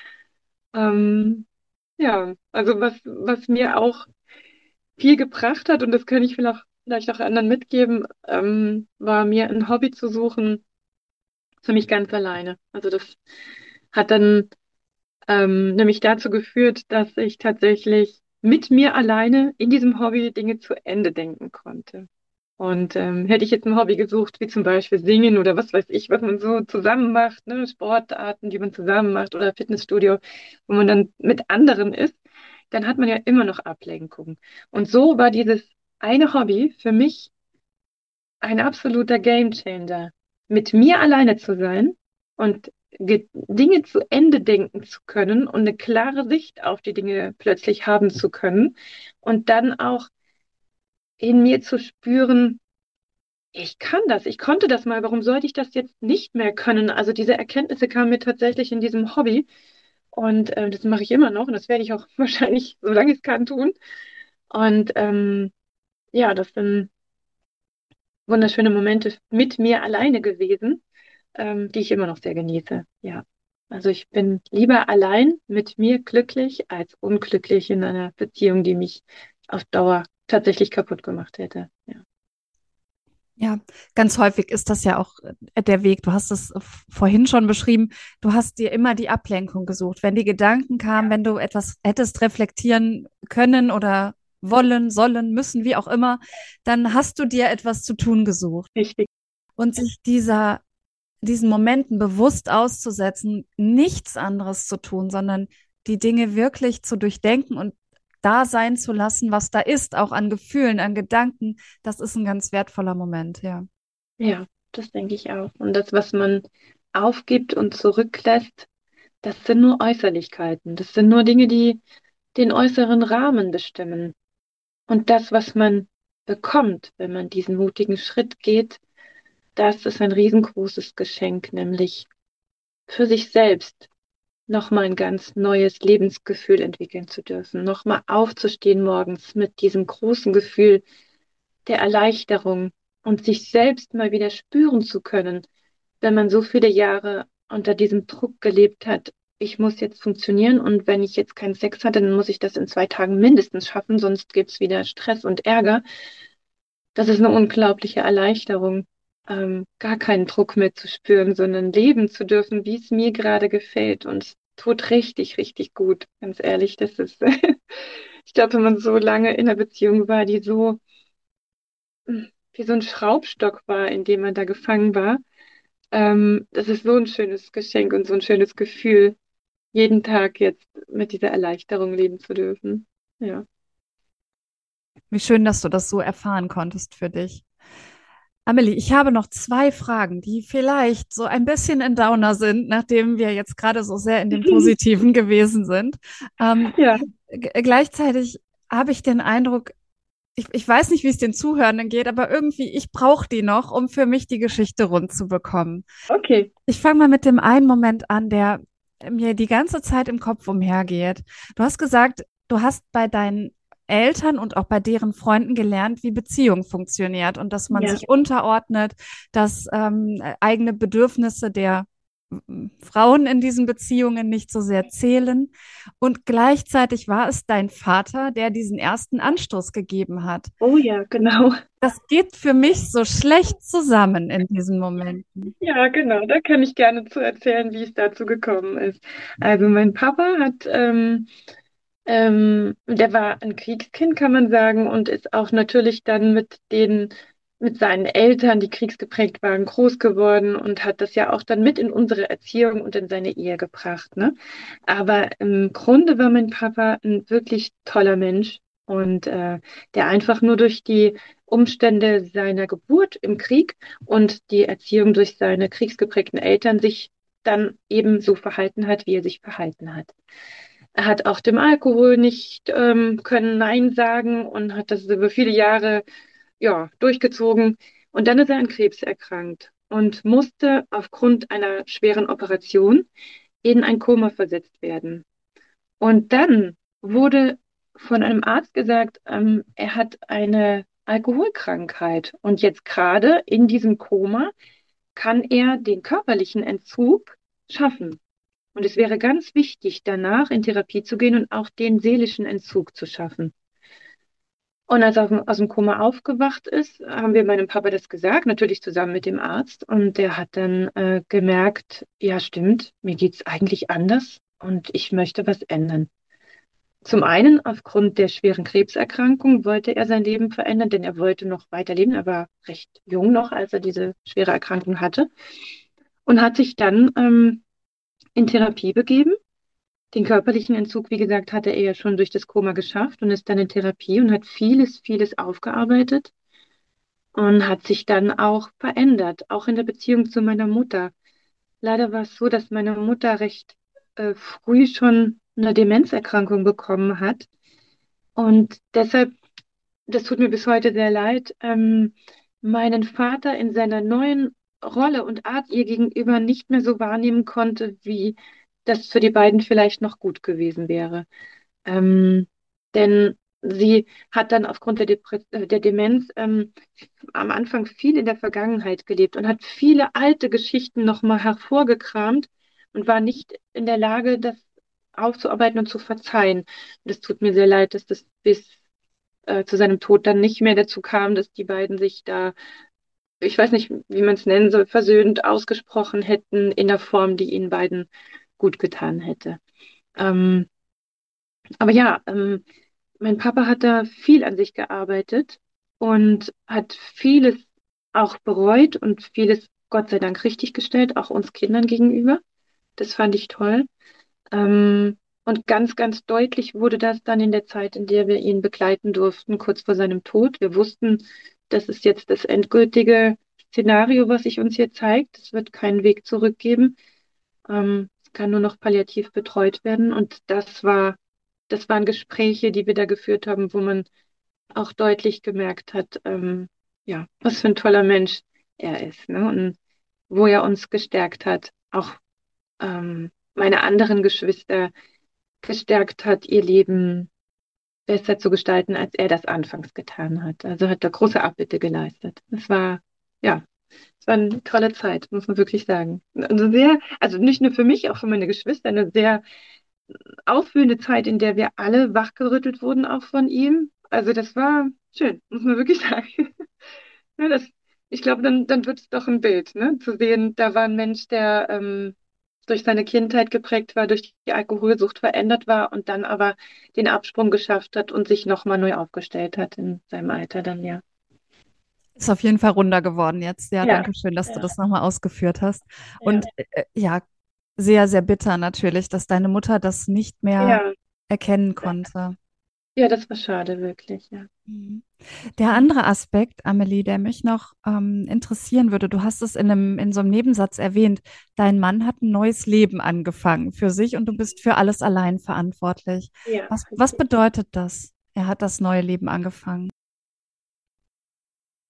Ähm, ja, also was, was mir auch viel gebracht hat, und das kann ich vielleicht, vielleicht auch anderen mitgeben, ähm, war mir ein Hobby zu suchen für mich ganz alleine. Also das hat dann ähm, nämlich dazu geführt, dass ich tatsächlich mit mir alleine in diesem Hobby Dinge zu Ende denken konnte. Und ähm, hätte ich jetzt ein Hobby gesucht, wie zum Beispiel Singen oder was weiß ich, was man so zusammen macht, ne, Sportarten, die man zusammen macht oder Fitnessstudio, wo man dann mit anderen ist, dann hat man ja immer noch Ablenkung. Und so war dieses eine Hobby für mich ein absoluter Gamechanger, mit mir alleine zu sein und ge- Dinge zu Ende denken zu können und eine klare Sicht auf die Dinge plötzlich haben zu können und dann auch in mir zu spüren, ich kann das, ich konnte das mal, warum sollte ich das jetzt nicht mehr können? Also diese Erkenntnisse kamen mir tatsächlich in diesem Hobby und äh, das mache ich immer noch und das werde ich auch wahrscheinlich, solange ich es kann, tun. Und ähm, ja, das sind wunderschöne Momente mit mir alleine gewesen, ähm, die ich immer noch sehr genieße. Ja. Also ich bin lieber allein mit mir glücklich als unglücklich in einer Beziehung, die mich auf Dauer tatsächlich kaputt gemacht hätte. Ja. Ja, ganz häufig ist das ja auch äh, der Weg. Du hast es äh, vorhin schon beschrieben. Du hast dir immer die Ablenkung gesucht. Wenn die Gedanken kamen, wenn du etwas hättest reflektieren können oder wollen, sollen, müssen, wie auch immer, dann hast du dir etwas zu tun gesucht. Richtig. Und sich dieser, diesen Momenten bewusst auszusetzen, nichts anderes zu tun, sondern die Dinge wirklich zu durchdenken und da sein zu lassen, was da ist, auch an Gefühlen, an Gedanken, das ist ein ganz wertvoller Moment, ja. Ja, das denke ich auch. Und das, was man aufgibt und zurücklässt, das sind nur Äußerlichkeiten. Das sind nur Dinge, die den äußeren Rahmen bestimmen. Und das, was man bekommt, wenn man diesen mutigen Schritt geht, das ist ein riesengroßes Geschenk, nämlich für sich selbst nochmal ein ganz neues Lebensgefühl entwickeln zu dürfen, nochmal aufzustehen morgens mit diesem großen Gefühl der Erleichterung und sich selbst mal wieder spüren zu können, wenn man so viele Jahre unter diesem Druck gelebt hat. Ich muss jetzt funktionieren und wenn ich jetzt keinen Sex hatte, dann muss ich das in zwei Tagen mindestens schaffen, sonst gibt's wieder Stress und Ärger. Das ist eine unglaubliche Erleichterung, ähm, gar keinen Druck mehr zu spüren, sondern leben zu dürfen, wie es mir gerade gefällt. Und es tut richtig, richtig gut, ganz ehrlich. Das ist, ich glaube, wenn man so lange in einer Beziehung war, die so mm, wie so ein Schraubstock war, in dem man da gefangen war, ähm, das ist so ein schönes Geschenk und so ein schönes Gefühl, jeden Tag jetzt mit dieser Erleichterung leben zu dürfen. Ja. Wie schön, dass du das so erfahren konntest für dich. Amelie, ich habe noch zwei Fragen, die vielleicht so ein bisschen ein Downer sind, nachdem wir jetzt gerade so sehr in dem Positiven gewesen sind. Ähm, Ja. g- gleichzeitig habe ich den Eindruck, ich, ich weiß nicht, wie es den Zuhörenden geht, aber irgendwie, ich brauche die noch, um für mich die Geschichte rund zu bekommen. Okay. Ich fange mal mit dem einen Moment an, der mir die ganze Zeit im Kopf umhergeht. Du hast gesagt, du hast bei deinen Eltern und auch bei deren Freunden gelernt, wie Beziehung funktioniert und dass man Ja. sich unterordnet, dass ähm, eigene Bedürfnisse der mm, Frauen in diesen Beziehungen nicht so sehr zählen. Und gleichzeitig war es dein Vater, der diesen ersten Anstoß gegeben hat. Oh ja, genau. Das geht für mich so schlecht zusammen in diesen Momenten. Ja, genau. Da kann ich gerne zu erzählen, wie es dazu gekommen ist. Also mein Papa hat, ähm, ähm, der war ein Kriegskind, kann man sagen, und ist auch natürlich dann mit den, mit seinen Eltern, die kriegsgeprägt waren, groß geworden und hat das ja auch dann mit in unsere Erziehung und in seine Ehe gebracht, ne? Aber im Grunde war mein Papa ein wirklich toller Mensch und äh, der einfach nur durch die Umstände seiner Geburt im Krieg und die Erziehung durch seine kriegsgeprägten Eltern sich dann eben so verhalten hat, wie er sich verhalten hat. Er hat auch dem Alkohol nicht ähm, können Nein sagen und hat das über viele Jahre ja, durchgezogen. Und dann ist er an Krebs erkrankt und musste aufgrund einer schweren Operation in ein Koma versetzt werden. Und dann wurde von einem Arzt gesagt, ähm, er hat eine Alkoholkrankheit. Und jetzt gerade in diesem Koma kann er den körperlichen Entzug schaffen. Und es wäre ganz wichtig, danach in Therapie zu gehen und auch den seelischen Entzug zu schaffen. Und als er aus dem, aus dem Koma aufgewacht ist, haben wir meinem Papa das gesagt, natürlich zusammen mit dem Arzt. Und der hat dann äh, gemerkt, ja stimmt, mir geht's eigentlich anders und ich möchte was ändern. Zum einen, aufgrund der schweren Krebserkrankung wollte er sein Leben verändern, denn er wollte noch weiterleben. Er war recht jung noch, als er diese schwere Erkrankung hatte. Und hat sich dann ähm, in Therapie begeben. Den körperlichen Entzug, wie gesagt, hatte er ja schon durch das Koma geschafft und ist dann in Therapie und hat vieles, vieles aufgearbeitet und hat sich dann auch verändert, auch in der Beziehung zu meiner Mutter. Leider war es so, dass meine Mutter recht äh, früh schon eine Demenzerkrankung bekommen hat und deshalb, das tut mir bis heute sehr leid, ähm, meinen Vater in seiner neuen Rolle und Art ihr gegenüber nicht mehr so wahrnehmen konnte, wie das für die beiden vielleicht noch gut gewesen wäre. Ähm, denn sie hat dann aufgrund der, Depre äh, der Demenz ähm, am Anfang viel in der Vergangenheit gelebt und hat viele alte Geschichten nochmal hervorgekramt und war nicht in der Lage, das aufzuarbeiten und zu verzeihen. Und es tut mir sehr leid, dass das bis äh, zu seinem Tod dann nicht mehr dazu kam, dass die beiden sich da, ich weiß nicht, wie man es nennen soll, versöhnt ausgesprochen hätten in der Form, die ihnen beiden gut getan hätte. Ähm, aber ja, ähm, mein Papa hat da viel an sich gearbeitet und hat vieles auch bereut und vieles Gott sei Dank richtiggestellt, auch uns Kindern gegenüber. Das fand ich toll. Ähm, und ganz, ganz deutlich wurde das dann in der Zeit, in der wir ihn begleiten durften, kurz vor seinem Tod. Wir wussten, das ist jetzt das endgültige Szenario, was sich uns hier zeigt. Es wird keinen Weg zurück geben. Ähm, es kann nur noch palliativ betreut werden. Und das war, das waren Gespräche, die wir da geführt haben, wo man auch deutlich gemerkt hat, ähm, ja, was für ein toller Mensch er ist, ne? Und wo er uns gestärkt hat, auch ähm, meine anderen Geschwister gestärkt hat, ihr Leben besser zu gestalten, als er das anfangs getan hat. Also hat er große Abbitte geleistet. Es war, ja, es war eine tolle Zeit, muss man wirklich sagen. Also sehr, also nicht nur für mich, auch für meine Geschwister, eine sehr aufwühlende Zeit, in der wir alle wachgerüttelt wurden, auch von ihm. Also das war schön, muss man wirklich sagen. Ja, das, ich glaube, dann, dann wird es doch ein Bild, ne? Zu sehen, da war ein Mensch, der ähm, durch seine Kindheit geprägt war, durch die Alkoholsucht verändert war und dann aber den Absprung geschafft hat und sich nochmal neu aufgestellt hat in seinem Alter dann, ja. Ist auf jeden Fall runder geworden jetzt. Ja, Ja, danke schön, dass du ja, das nochmal ausgeführt hast. ja. Und äh, ja, sehr, sehr bitter natürlich, dass deine Mutter das nicht mehr Ja, erkennen konnte. ja, das war schade, wirklich, ja. Mhm. Der andere Aspekt, Amelie, der mich noch ähm, interessieren würde, du hast es in einem, in so einem Nebensatz erwähnt, dein Mann hat ein neues Leben angefangen für sich und du bist für alles allein verantwortlich. Ja, Was, was richtig. bedeutet das? Er hat das neue Leben angefangen.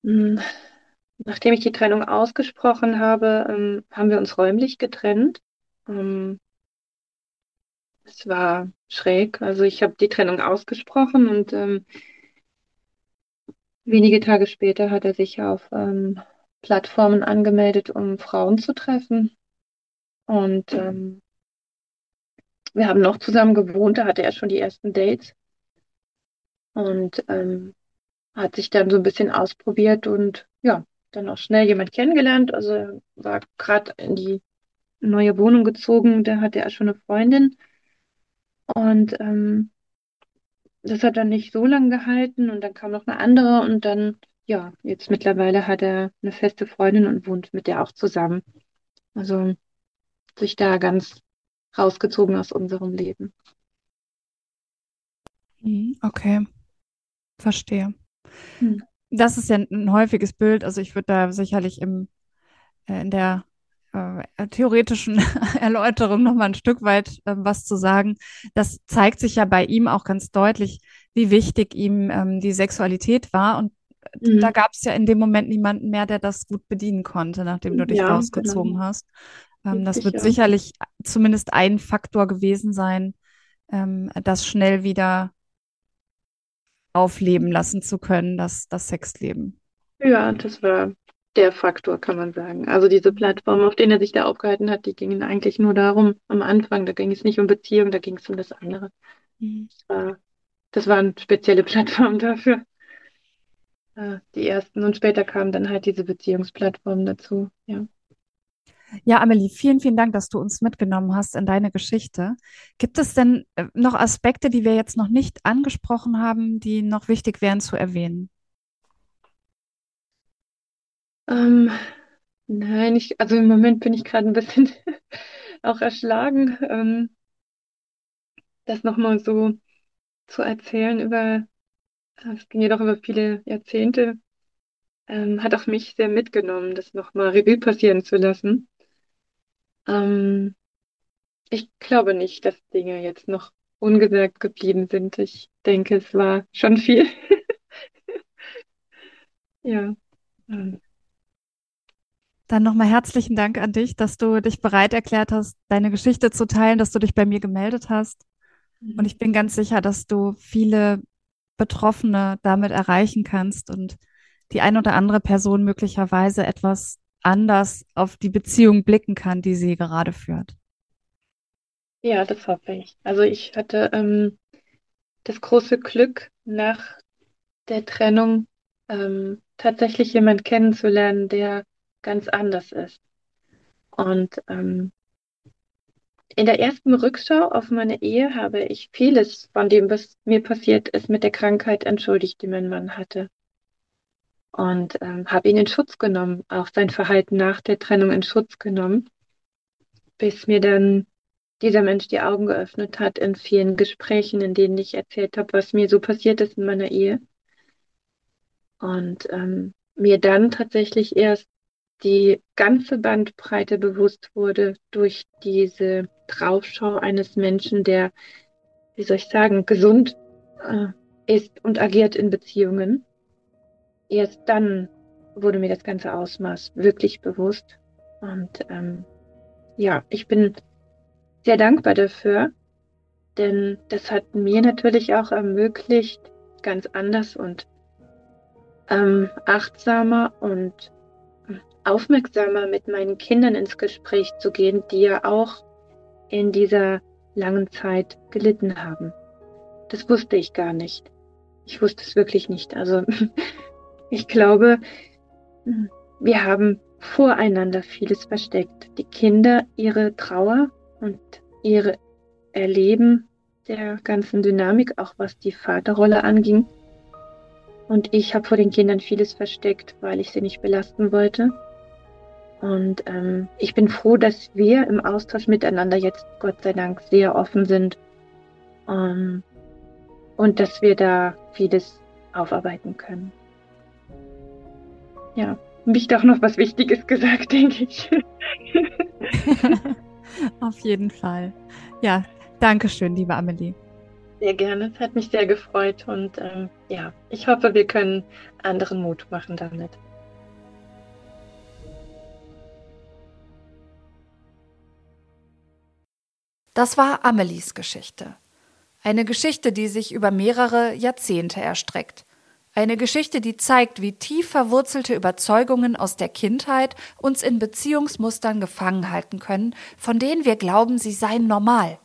Hm, Nachdem ich die Trennung ausgesprochen habe, ähm, haben wir uns räumlich getrennt. Ähm, Es war schräg. Also ich habe die Trennung ausgesprochen und ähm, wenige Tage später hat er sich auf ähm, Plattformen angemeldet, um Frauen zu treffen. Und ähm, wir haben noch zusammen gewohnt, da hatte er schon die ersten Dates und ähm, hat sich dann so ein bisschen ausprobiert und ja, dann auch schnell jemand kennengelernt. Also er war gerade in die neue Wohnung gezogen, da hatte er schon eine Freundin und ähm, das hat dann nicht so lange gehalten und dann kam noch eine andere und dann, ja, jetzt mittlerweile hat er eine feste Freundin und wohnt mit der auch zusammen. Also sich da ganz rausgezogen aus unserem Leben. Mhm, okay, verstehe. Hm. Das ist ja ein häufiges Bild. Also ich würde da sicherlich im, äh, in der äh, theoretischen Erläuterung noch mal ein Stück weit äh, was zu sagen. Das zeigt sich ja bei ihm auch ganz deutlich, wie wichtig ihm ähm, die Sexualität war. Und da Mhm. gab es ja in dem Moment niemanden mehr, der das gut bedienen konnte, nachdem du dich Ja, genau. rausgezogen hast. Ähm, das Richtig, wird ja. sicherlich zumindest ein Faktor gewesen sein, ähm, das schnell wieder aufleben lassen zu können, das, das Sexleben. Ja, das war der Faktor, kann man sagen. Also diese Mhm. Plattformen, auf denen er sich da aufgehalten hat, die gingen eigentlich nur darum, am Anfang, da ging es nicht um Beziehung, da ging es um das andere. Mhm. Das war, das waren spezielle Plattformen dafür. Äh, die ersten und später kamen dann halt diese Beziehungsplattformen dazu. Ja. Ja, Amelie, vielen, vielen Dank, dass du uns mitgenommen hast in deine Geschichte. Gibt es denn äh, noch Aspekte, die wir jetzt noch nicht angesprochen haben, die noch wichtig wären zu erwähnen? Ähm, nein, ich, also im Moment bin ich gerade ein bisschen auch erschlagen, ähm, das nochmal so zu erzählen über, es ging ja doch über viele Jahrzehnte, ähm, hat auch mich sehr mitgenommen, das nochmal Revue passieren zu lassen. Ähm, Ich glaube nicht, dass Dinge jetzt noch ungesagt geblieben sind. Ich denke, es war schon viel. Ja. ähm, Dann nochmal herzlichen Dank an dich, dass du dich bereit erklärt hast, deine Geschichte zu teilen, dass du dich bei mir gemeldet hast. Und mhm. ich bin ganz sicher, dass du viele Betroffene damit erreichen kannst und die ein oder andere Person möglicherweise etwas anders auf die Beziehung blicken kann, die sie gerade führt. Ja, das hoffe ich. Also ich hatte ähm, das große Glück, nach der Trennung ähm, tatsächlich jemand kennenzulernen, der ganz anders ist. Und ähm, in der ersten Rückschau auf meine Ehe habe ich vieles von dem, was mir passiert ist, mit der Krankheit entschuldigt, die mein Mann hatte. Und ähm, habe ihn in Schutz genommen, auch sein Verhalten nach der Trennung in Schutz genommen, bis mir dann dieser Mensch die Augen geöffnet hat in vielen Gesprächen, in denen ich erzählt habe, was mir so passiert ist in meiner Ehe. Und ähm, mir dann tatsächlich erst die ganze Bandbreite bewusst wurde durch diese Draufschau eines Menschen, der, wie soll ich sagen, gesund äh, ist und agiert in Beziehungen. Erst dann wurde mir das ganze Ausmaß wirklich bewusst. Und ähm, ja, ich bin sehr dankbar dafür, denn das hat mir natürlich auch ermöglicht, ganz anders und ähm, achtsamer und aufmerksamer mit meinen Kindern ins Gespräch zu gehen, die ja auch in dieser langen Zeit gelitten haben. Das wusste ich gar nicht. Ich wusste es wirklich nicht. Also ich glaube, wir haben voreinander vieles versteckt. Die Kinder ihre Trauer und ihre Erleben der ganzen Dynamik, auch was die Vaterrolle anging. Und ich habe vor den Kindern vieles versteckt, weil ich sie nicht belasten wollte. Und ähm, ich bin froh, dass wir im Austausch miteinander jetzt, Gott sei Dank, sehr offen sind, ähm, und dass wir da vieles aufarbeiten können. Ja, mich doch noch was Wichtiges gesagt, denke ich. Auf jeden Fall. Ja, danke schön, liebe Amelie. Sehr gerne. Es hat mich sehr gefreut und ähm, ja, ich hoffe, wir können anderen Mut machen damit. Das war Amelies Geschichte. Eine Geschichte, die sich über mehrere Jahrzehnte erstreckt. Eine Geschichte, die zeigt, wie tief verwurzelte Überzeugungen aus der Kindheit uns in Beziehungsmustern gefangen halten können, von denen wir glauben, sie seien normal.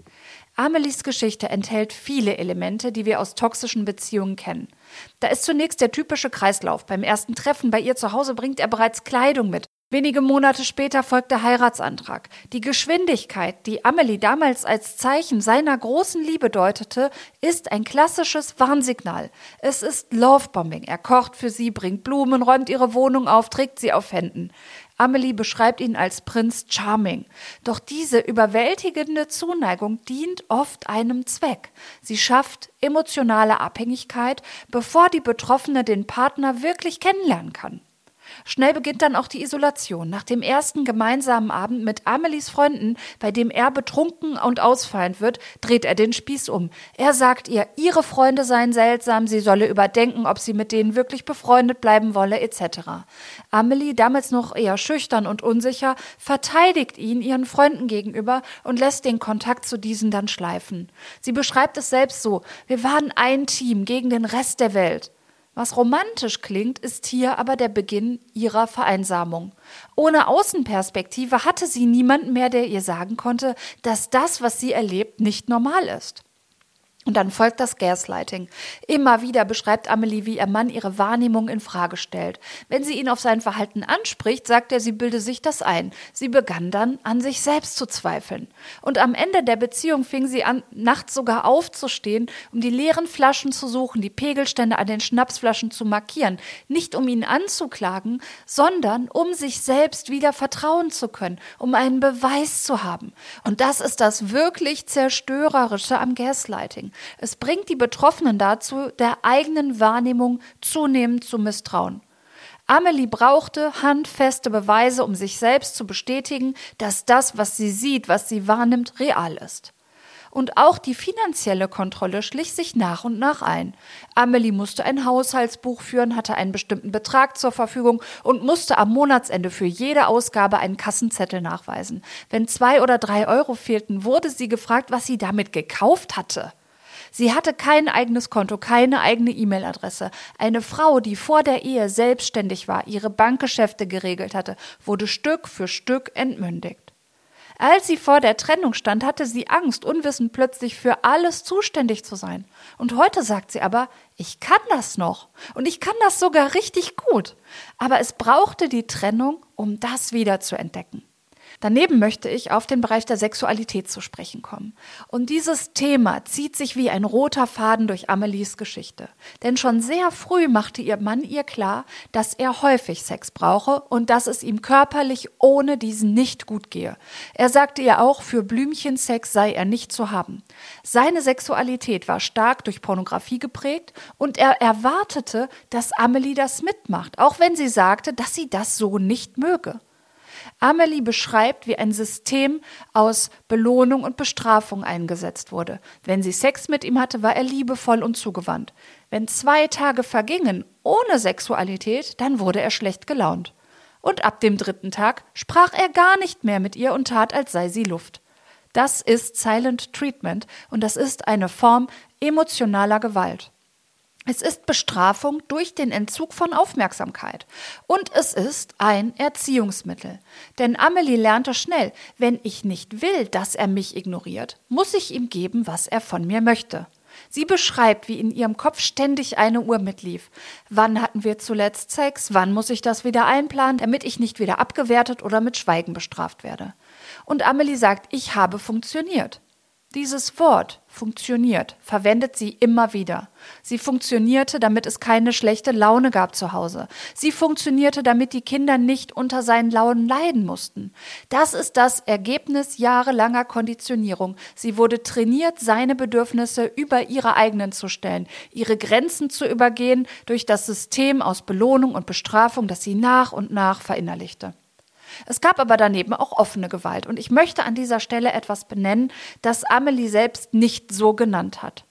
Amelies Geschichte enthält viele Elemente, die wir aus toxischen Beziehungen kennen. Da ist zunächst der typische Kreislauf. Beim ersten Treffen bei ihr zu Hause bringt er bereits Kleidung mit. Wenige Monate später folgt der Heiratsantrag. Die Geschwindigkeit, die Amelie damals als Zeichen seiner großen Liebe deutete, ist ein klassisches Warnsignal. Es ist Lovebombing. Er kocht für sie, bringt Blumen, räumt ihre Wohnung auf, trägt sie auf Händen. Amelie beschreibt ihn als Prinz Charming. Doch diese überwältigende Zuneigung dient oft einem Zweck. Sie schafft emotionale Abhängigkeit, bevor die Betroffene den Partner wirklich kennenlernen kann. Schnell beginnt dann auch die Isolation. Nach dem ersten gemeinsamen Abend mit Amelies Freunden, bei dem er betrunken und ausfallend wird, dreht er den Spieß um. Er sagt ihr, ihre Freunde seien seltsam, sie solle überdenken, ob sie mit denen wirklich befreundet bleiben wolle, et cetera. Amelie, damals noch eher schüchtern und unsicher, verteidigt ihn ihren Freunden gegenüber und lässt den Kontakt zu diesen dann schleifen. Sie beschreibt es selbst so: Wir waren ein Team gegen den Rest der Welt. Was romantisch klingt, ist hier aber der Beginn ihrer Vereinsamung. Ohne Außenperspektive hatte sie niemanden mehr, der ihr sagen konnte, dass das, was sie erlebt, nicht normal ist. Und dann folgt das Gaslighting. Immer wieder beschreibt Amelie, wie ihr Mann ihre Wahrnehmung in Frage stellt. Wenn sie ihn auf sein Verhalten anspricht, sagt er, sie bilde sich das ein. Sie begann dann, an sich selbst zu zweifeln. Und am Ende der Beziehung fing sie an, nachts sogar aufzustehen, um die leeren Flaschen zu suchen, die Pegelstände an den Schnapsflaschen zu markieren. Nicht um ihn anzuklagen, sondern um sich selbst wieder vertrauen zu können, um einen Beweis zu haben. Und das ist das wirklich Zerstörerische am Gaslighting. Es bringt die Betroffenen dazu, der eigenen Wahrnehmung zunehmend zu misstrauen. Amelie brauchte handfeste Beweise, um sich selbst zu bestätigen, dass das, was sie sieht, was sie wahrnimmt, real ist. Und auch die finanzielle Kontrolle schlich sich nach und nach ein. Amelie musste ein Haushaltsbuch führen, hatte einen bestimmten Betrag zur Verfügung und musste am Monatsende für jede Ausgabe einen Kassenzettel nachweisen. Wenn zwei oder drei Euro fehlten, wurde sie gefragt, was sie damit gekauft hatte. Sie hatte kein eigenes Konto, keine eigene E-Mail-Adresse. Eine Frau, die vor der Ehe selbstständig war, ihre Bankgeschäfte geregelt hatte, wurde Stück für Stück entmündigt. Als sie vor der Trennung stand, hatte sie Angst, unwissend plötzlich für alles zuständig zu sein. Und heute sagt sie aber, ich kann das noch. Und ich kann das sogar richtig gut. Aber es brauchte die Trennung, um das wieder zu entdecken. Daneben möchte ich auf den Bereich der Sexualität zu sprechen kommen. Und dieses Thema zieht sich wie ein roter Faden durch Amelies Geschichte. Denn schon sehr früh machte ihr Mann ihr klar, dass er häufig Sex brauche und dass es ihm körperlich ohne diesen nicht gut gehe. Er sagte ihr auch, für Blümchensex sei er nicht zu haben. Seine Sexualität war stark durch Pornografie geprägt und er erwartete, dass Amelie das mitmacht, auch wenn sie sagte, dass sie das so nicht möge. Amelie beschreibt, wie ein System aus Belohnung und Bestrafung eingesetzt wurde. Wenn sie Sex mit ihm hatte, war er liebevoll und zugewandt. Wenn zwei Tage vergingen ohne Sexualität, dann wurde er schlecht gelaunt. Und ab dem dritten Tag sprach er gar nicht mehr mit ihr und tat, als sei sie Luft. Das ist Silent Treatment und das ist eine Form emotionaler Gewalt. Es ist Bestrafung durch den Entzug von Aufmerksamkeit. Und es ist ein Erziehungsmittel. Denn Amelie lernte schnell, wenn ich nicht will, dass er mich ignoriert, muss ich ihm geben, was er von mir möchte. Sie beschreibt, wie in ihrem Kopf ständig eine Uhr mitlief. Wann hatten wir zuletzt Sex? Wann muss ich das wieder einplanen, damit ich nicht wieder abgewertet oder mit Schweigen bestraft werde? Und Amelie sagt, ich habe funktioniert. Dieses Wort funktioniert, verwendet sie immer wieder. Sie funktionierte, damit es keine schlechte Laune gab zu Hause. Sie funktionierte, damit die Kinder nicht unter seinen Launen leiden mussten. Das ist das Ergebnis jahrelanger Konditionierung. Sie wurde trainiert, seine Bedürfnisse über ihre eigenen zu stellen, ihre Grenzen zu übergehen durch das System aus Belohnung und Bestrafung, das sie nach und nach verinnerlichte. Es gab aber daneben auch offene Gewalt und ich möchte an dieser Stelle etwas benennen, das Amelie selbst nicht so genannt hat.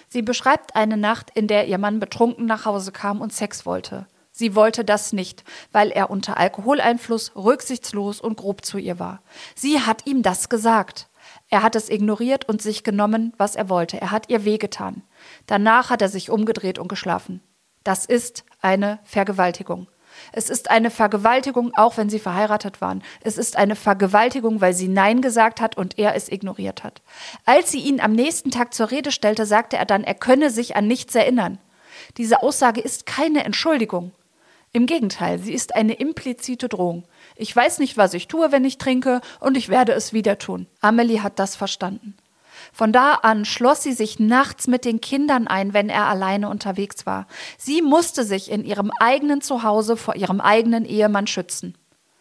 Sie beschreibt eine Nacht, in der ihr Mann betrunken nach Hause kam und Sex wollte. Sie wollte das nicht, weil er unter Alkoholeinfluss rücksichtslos und grob zu ihr war. Sie hat ihm das gesagt. Er hat es ignoriert und sich genommen, was er wollte. Er hat ihr wehgetan. Danach hat er sich umgedreht und geschlafen. Das ist eine Vergewaltigung. Es ist eine Vergewaltigung, auch wenn sie verheiratet waren. Es ist eine Vergewaltigung, weil sie Nein gesagt hat und er es ignoriert hat. Als sie ihn am nächsten Tag zur Rede stellte, sagte er dann, er könne sich an nichts erinnern. Diese Aussage ist keine Entschuldigung. Im Gegenteil, sie ist eine implizite Drohung. Ich weiß nicht, was ich tue, wenn ich trinke, und ich werde es wieder tun. Amelie hat das verstanden. Von da an schloss sie sich nachts mit den Kindern ein, wenn er alleine unterwegs war. Sie musste sich in ihrem eigenen Zuhause vor ihrem eigenen Ehemann schützen.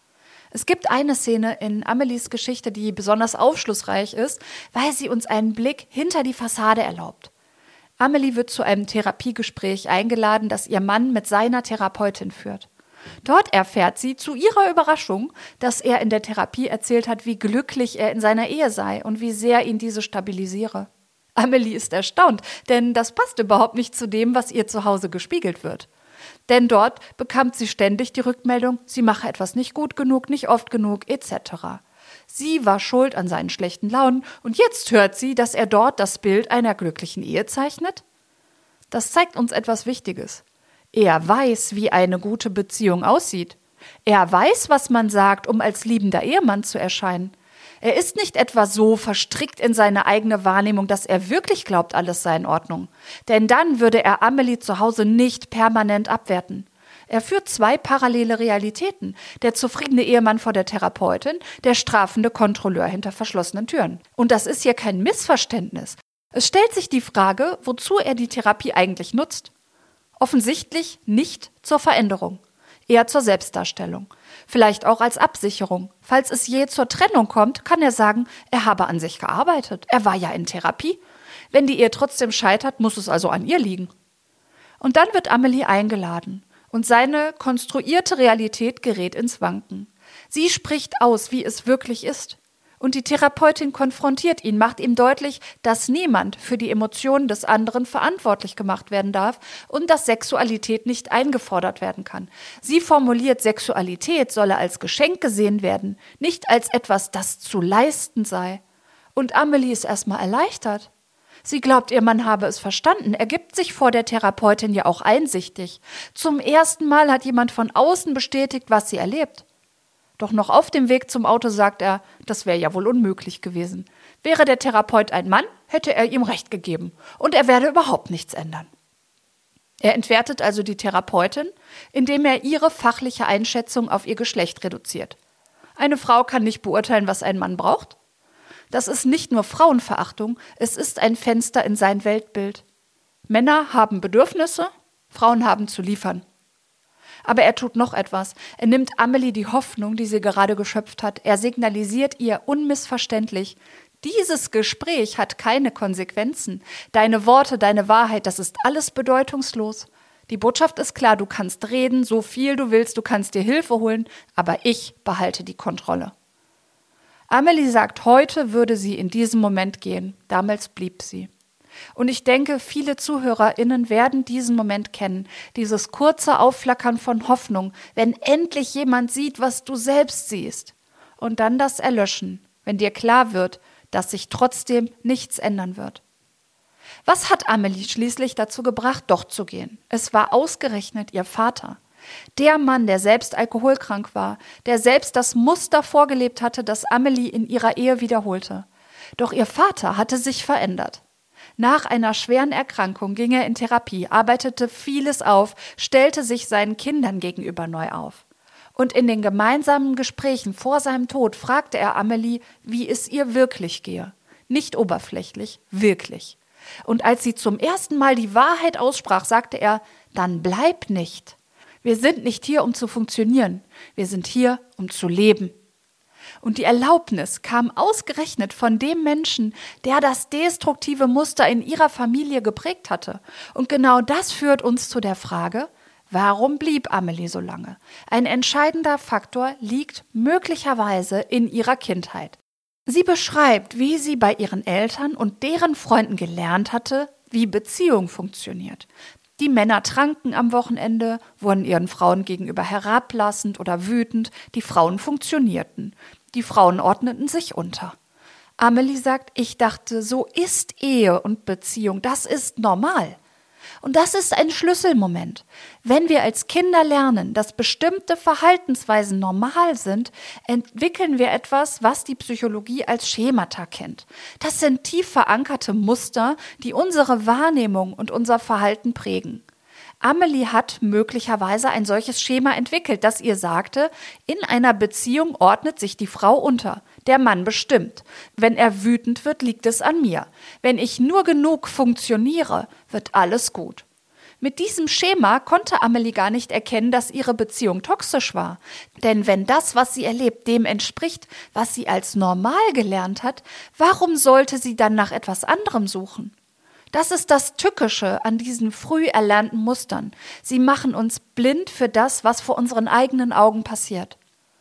Es gibt eine Szene in Amelies Geschichte, die besonders aufschlussreich ist, weil sie uns einen Blick hinter die Fassade erlaubt. Amelie wird zu einem Therapiegespräch eingeladen, das ihr Mann mit seiner Therapeutin führt. Dort erfährt sie zu ihrer Überraschung, dass er in der Therapie erzählt hat, wie glücklich er in seiner Ehe sei und wie sehr ihn diese stabilisiere. Amelie ist erstaunt, denn das passt überhaupt nicht zu dem, was ihr zu Hause gespiegelt wird. Denn dort bekommt sie ständig die Rückmeldung, sie mache etwas nicht gut genug, nicht oft genug, et cetera. Sie war schuld an seinen schlechten Launen und jetzt hört sie, dass er dort das Bild einer glücklichen Ehe zeichnet? Das zeigt uns etwas Wichtiges. Er weiß, wie eine gute Beziehung aussieht. Er weiß, was man sagt, um als liebender Ehemann zu erscheinen. Er ist nicht etwa so verstrickt in seine eigene Wahrnehmung, dass er wirklich glaubt, alles sei in Ordnung. Denn dann würde er Amelie zu Hause nicht permanent abwerten. Er führt zwei parallele Realitäten. Der zufriedene Ehemann vor der Therapeutin, der strafende Kontrolleur hinter verschlossenen Türen. Und das ist hier kein Missverständnis. Es stellt sich die Frage, wozu er die Therapie eigentlich nutzt. Offensichtlich nicht zur Veränderung, eher zur Selbstdarstellung. Vielleicht auch als Absicherung. Falls es je zur Trennung kommt, kann er sagen, er habe an sich gearbeitet. Er war ja in Therapie. Wenn die Ehe trotzdem scheitert, muss es also an ihr liegen. Und dann wird Amelie eingeladen. Und seine konstruierte Realität gerät ins Wanken. Sie spricht aus, wie es wirklich ist. Und die Therapeutin konfrontiert ihn, macht ihm deutlich, dass niemand für die Emotionen des anderen verantwortlich gemacht werden darf und dass Sexualität nicht eingefordert werden kann. Sie formuliert, Sexualität solle als Geschenk gesehen werden, nicht als etwas, das zu leisten sei. Und Amelie ist erstmal erleichtert. Sie glaubt, ihr Mann habe es verstanden. Er gibt sich vor der Therapeutin ja auch einsichtig. Zum ersten Mal hat jemand von außen bestätigt, was sie erlebt. Doch noch auf dem Weg zum Auto sagt er, das wäre ja wohl unmöglich gewesen. Wäre der Therapeut ein Mann, hätte er ihm Recht gegeben. Und er werde überhaupt nichts ändern. Er entwertet also die Therapeutin, indem er ihre fachliche Einschätzung auf ihr Geschlecht reduziert. Eine Frau kann nicht beurteilen, was ein Mann braucht. Das ist nicht nur Frauenverachtung, es ist ein Fenster in sein Weltbild. Männer haben Bedürfnisse, Frauen haben zu liefern. Aber er tut noch etwas. Er nimmt Amelie die Hoffnung, die sie gerade geschöpft hat. Er signalisiert ihr unmissverständlich, dieses Gespräch hat keine Konsequenzen. Deine Worte, deine Wahrheit, das ist alles bedeutungslos. Die Botschaft ist klar, du kannst reden, so viel du willst, du kannst dir Hilfe holen, aber ich behalte die Kontrolle. Amelie sagt, heute würde sie in diesem Moment gehen. Damals blieb sie. Und ich denke, viele ZuhörerInnen werden diesen Moment kennen. Dieses kurze Aufflackern von Hoffnung, wenn endlich jemand sieht, was du selbst siehst. Und dann das Erlöschen, wenn dir klar wird, dass sich trotzdem nichts ändern wird. Was hat Amelie schließlich dazu gebracht, doch zu gehen? Es war ausgerechnet ihr Vater. Der Mann, der selbst alkoholkrank war, der selbst das Muster vorgelebt hatte, das Amelie in ihrer Ehe wiederholte. Doch ihr Vater hatte sich verändert. Nach einer schweren Erkrankung ging er in Therapie, arbeitete vieles auf, stellte sich seinen Kindern gegenüber neu auf. Und in den gemeinsamen Gesprächen vor seinem Tod fragte er Amelie, wie es ihr wirklich gehe. Nicht oberflächlich, wirklich. Und als sie zum ersten Mal die Wahrheit aussprach, sagte er, dann bleib nicht. Wir sind nicht hier, um zu funktionieren. Wir sind hier, um zu leben. Und die Erlaubnis kam ausgerechnet von dem Menschen, der das destruktive Muster in ihrer Familie geprägt hatte. Und genau das führt uns zu der Frage, warum blieb Amelie so lange? Ein entscheidender Faktor liegt möglicherweise in ihrer Kindheit. Sie beschreibt, wie sie bei ihren Eltern und deren Freunden gelernt hatte, wie Beziehung funktioniert. Die Männer tranken am Wochenende, wurden ihren Frauen gegenüber herablassend oder wütend, die Frauen funktionierten. Die Frauen ordneten sich unter. Amelie sagt, ich dachte, so ist Ehe und Beziehung, das ist normal. Und das ist ein Schlüsselmoment. Wenn wir als Kinder lernen, dass bestimmte Verhaltensweisen normal sind, entwickeln wir etwas, was die Psychologie als Schemata kennt. Das sind tief verankerte Muster, die unsere Wahrnehmung und unser Verhalten prägen. Amelie hat möglicherweise ein solches Schema entwickelt, das ihr sagte, in einer Beziehung ordnet sich die Frau unter. Der Mann bestimmt. Wenn er wütend wird, liegt es an mir. Wenn ich nur genug funktioniere, wird alles gut. Mit diesem Schema konnte Amelie gar nicht erkennen, dass ihre Beziehung toxisch war. Denn wenn das, was sie erlebt, dem entspricht, was sie als normal gelernt hat, warum sollte sie dann nach etwas anderem suchen? Das ist das Tückische an diesen früh erlernten Mustern. Sie machen uns blind für das, was vor unseren eigenen Augen passiert.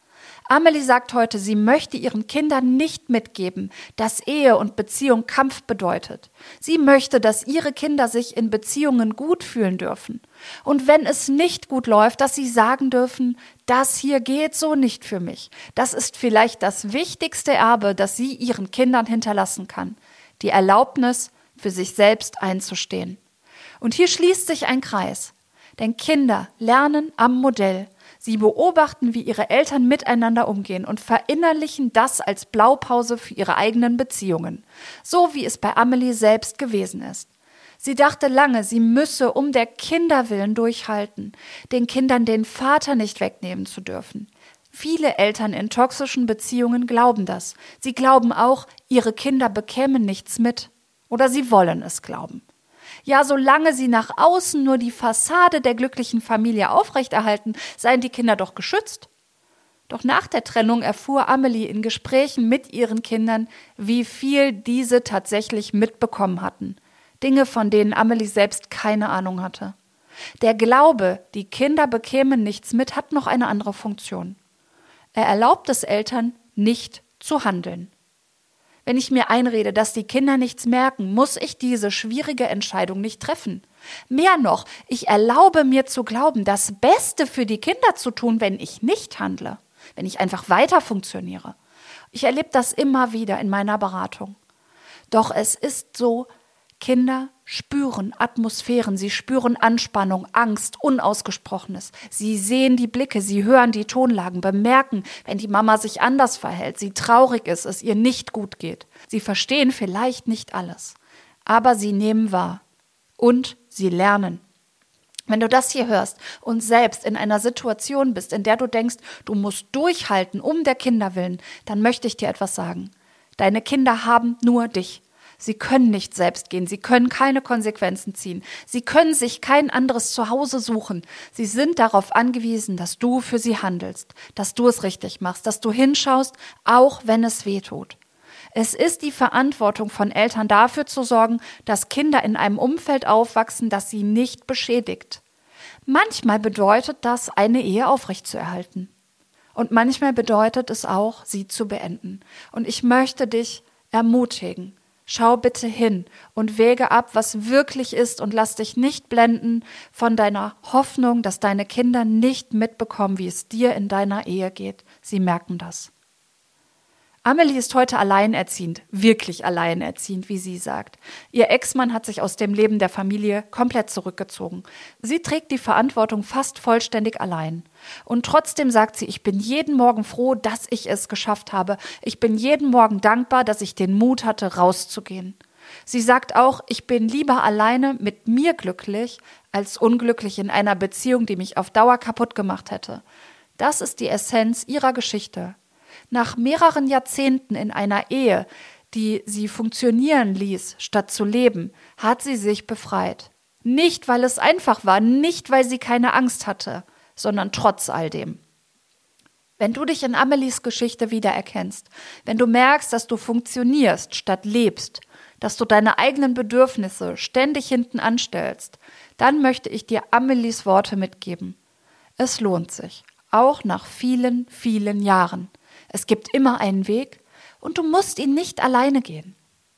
Amelie sagt heute, sie möchte ihren Kindern nicht mitgeben, dass Ehe und Beziehung Kampf bedeutet. Sie möchte, dass ihre Kinder sich in Beziehungen gut fühlen dürfen. Und wenn es nicht gut läuft, dass sie sagen dürfen, das hier geht so nicht für mich. Das ist vielleicht das wichtigste Erbe, das sie ihren Kindern hinterlassen kann. Die Erlaubnis, für sich selbst einzustehen. Und hier schließt sich ein Kreis. Denn Kinder lernen am Modell. Sie beobachten, wie ihre Eltern miteinander umgehen und verinnerlichen das als Blaupause für ihre eigenen Beziehungen. So wie es bei Amelie selbst gewesen ist. Sie dachte lange, sie müsse um der Kinder willen durchhalten, den Kindern den Vater nicht wegnehmen zu dürfen. Viele Eltern in toxischen Beziehungen glauben das. Sie glauben auch, ihre Kinder bekämen nichts mit. Oder sie wollen es glauben. Ja, solange sie nach außen nur die Fassade der glücklichen Familie aufrechterhalten, seien die Kinder doch geschützt. Doch nach der Trennung erfuhr Amelie in Gesprächen mit ihren Kindern, wie viel diese tatsächlich mitbekommen hatten. Dinge, von denen Amelie selbst keine Ahnung hatte. Der Glaube, die Kinder bekämen nichts mit, hat noch eine andere Funktion. Er erlaubt es Eltern, nicht zu handeln. Wenn ich mir einrede, dass die Kinder nichts merken, muss ich diese schwierige Entscheidung nicht treffen. Mehr noch, ich erlaube mir zu glauben, das Beste für die Kinder zu tun, wenn ich nicht handle, wenn ich einfach weiter funktioniere. Ich erlebe das immer wieder in meiner Beratung. Doch es ist so, Kinder spüren Atmosphären, sie spüren Anspannung, Angst, Unausgesprochenes. Sie sehen die Blicke, sie hören die Tonlagen, bemerken, wenn die Mama sich anders verhält, sie traurig ist, es ihr nicht gut geht. Sie verstehen vielleicht nicht alles, aber sie nehmen wahr und sie lernen. Wenn du das hier hörst und selbst in einer Situation bist, in der du denkst, du musst durchhalten um der Kinder willen, dann möchte ich dir etwas sagen. Deine Kinder haben nur dich. Sie können nicht selbst gehen, sie können keine Konsequenzen ziehen, sie können sich kein anderes Zuhause suchen. Sie sind darauf angewiesen, dass du für sie handelst, dass du es richtig machst, dass du hinschaust, auch wenn es weh tut. Es ist die Verantwortung von Eltern dafür zu sorgen, dass Kinder in einem Umfeld aufwachsen, das sie nicht beschädigt. Manchmal bedeutet das, eine Ehe aufrechtzuerhalten. Und manchmal bedeutet es auch, sie zu beenden. Und ich möchte dich ermutigen. Schau bitte hin und wäge ab, was wirklich ist und lass dich nicht blenden von deiner Hoffnung, dass deine Kinder nicht mitbekommen, wie es dir in deiner Ehe geht. Sie merken das. Amelie ist heute alleinerziehend, wirklich alleinerziehend, wie sie sagt. Ihr Ex-Mann hat sich aus dem Leben der Familie komplett zurückgezogen. Sie trägt die Verantwortung fast vollständig allein. Und trotzdem sagt sie, ich bin jeden Morgen froh, dass ich es geschafft habe. Ich bin jeden Morgen dankbar, dass ich den Mut hatte, rauszugehen. Sie sagt auch, ich bin lieber alleine mit mir glücklich, als unglücklich in einer Beziehung, die mich auf Dauer kaputt gemacht hätte. Das ist die Essenz ihrer Geschichte. Nach mehreren Jahrzehnten in einer Ehe, die sie funktionieren ließ, statt zu leben, hat sie sich befreit. Nicht, weil es einfach war, nicht, weil sie keine Angst hatte, sondern trotz all dem. Wenn du dich in Amelies Geschichte wiedererkennst, wenn du merkst, dass du funktionierst statt lebst, dass du deine eigenen Bedürfnisse ständig hinten anstellst, dann möchte ich dir Amelies Worte mitgeben. Es lohnt sich, auch nach vielen, vielen Jahren. Es gibt immer einen Weg und du musst ihn nicht alleine gehen.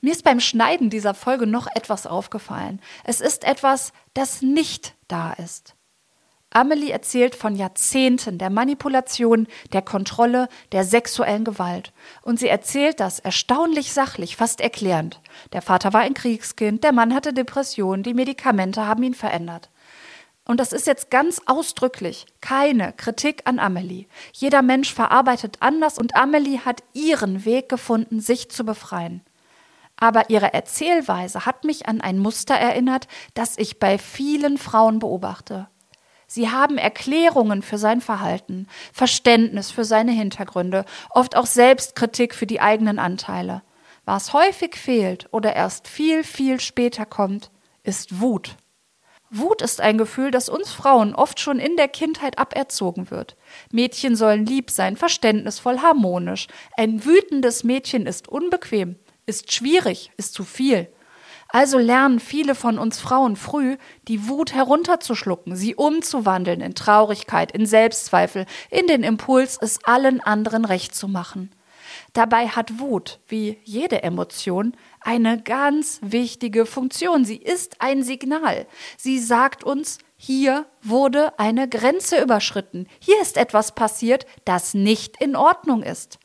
Mir ist beim Schneiden dieser Folge noch etwas aufgefallen. Es ist etwas, das nicht da ist. Amelie erzählt von Jahrzehnten der Manipulation, der Kontrolle, der sexuellen Gewalt. Und sie erzählt das erstaunlich sachlich, fast erklärend. Der Vater war ein Kriegskind, der Mann hatte Depressionen, die Medikamente haben ihn verändert. Und das ist jetzt ganz ausdrücklich keine Kritik an Amelie. Jeder Mensch verarbeitet anders und Amelie hat ihren Weg gefunden, sich zu befreien. Aber ihre Erzählweise hat mich an ein Muster erinnert, das ich bei vielen Frauen beobachte. Sie haben Erklärungen für sein Verhalten, Verständnis für seine Hintergründe, oft auch Selbstkritik für die eigenen Anteile. Was häufig fehlt oder erst viel, viel später kommt, ist Wut. Wut ist ein Gefühl, das uns Frauen oft schon in der Kindheit aberzogen wird. Mädchen sollen lieb sein, verständnisvoll, harmonisch. Ein wütendes Mädchen ist unbequem, ist schwierig, ist zu viel. Also lernen viele von uns Frauen früh, die Wut herunterzuschlucken, sie umzuwandeln in Traurigkeit, in Selbstzweifel, in den Impuls, es allen anderen recht zu machen. Dabei hat Wut, wie jede Emotion, eine ganz wichtige Funktion. Sie ist ein Signal. Sie sagt uns, hier wurde eine Grenze überschritten. Hier ist etwas passiert, das nicht in Ordnung ist.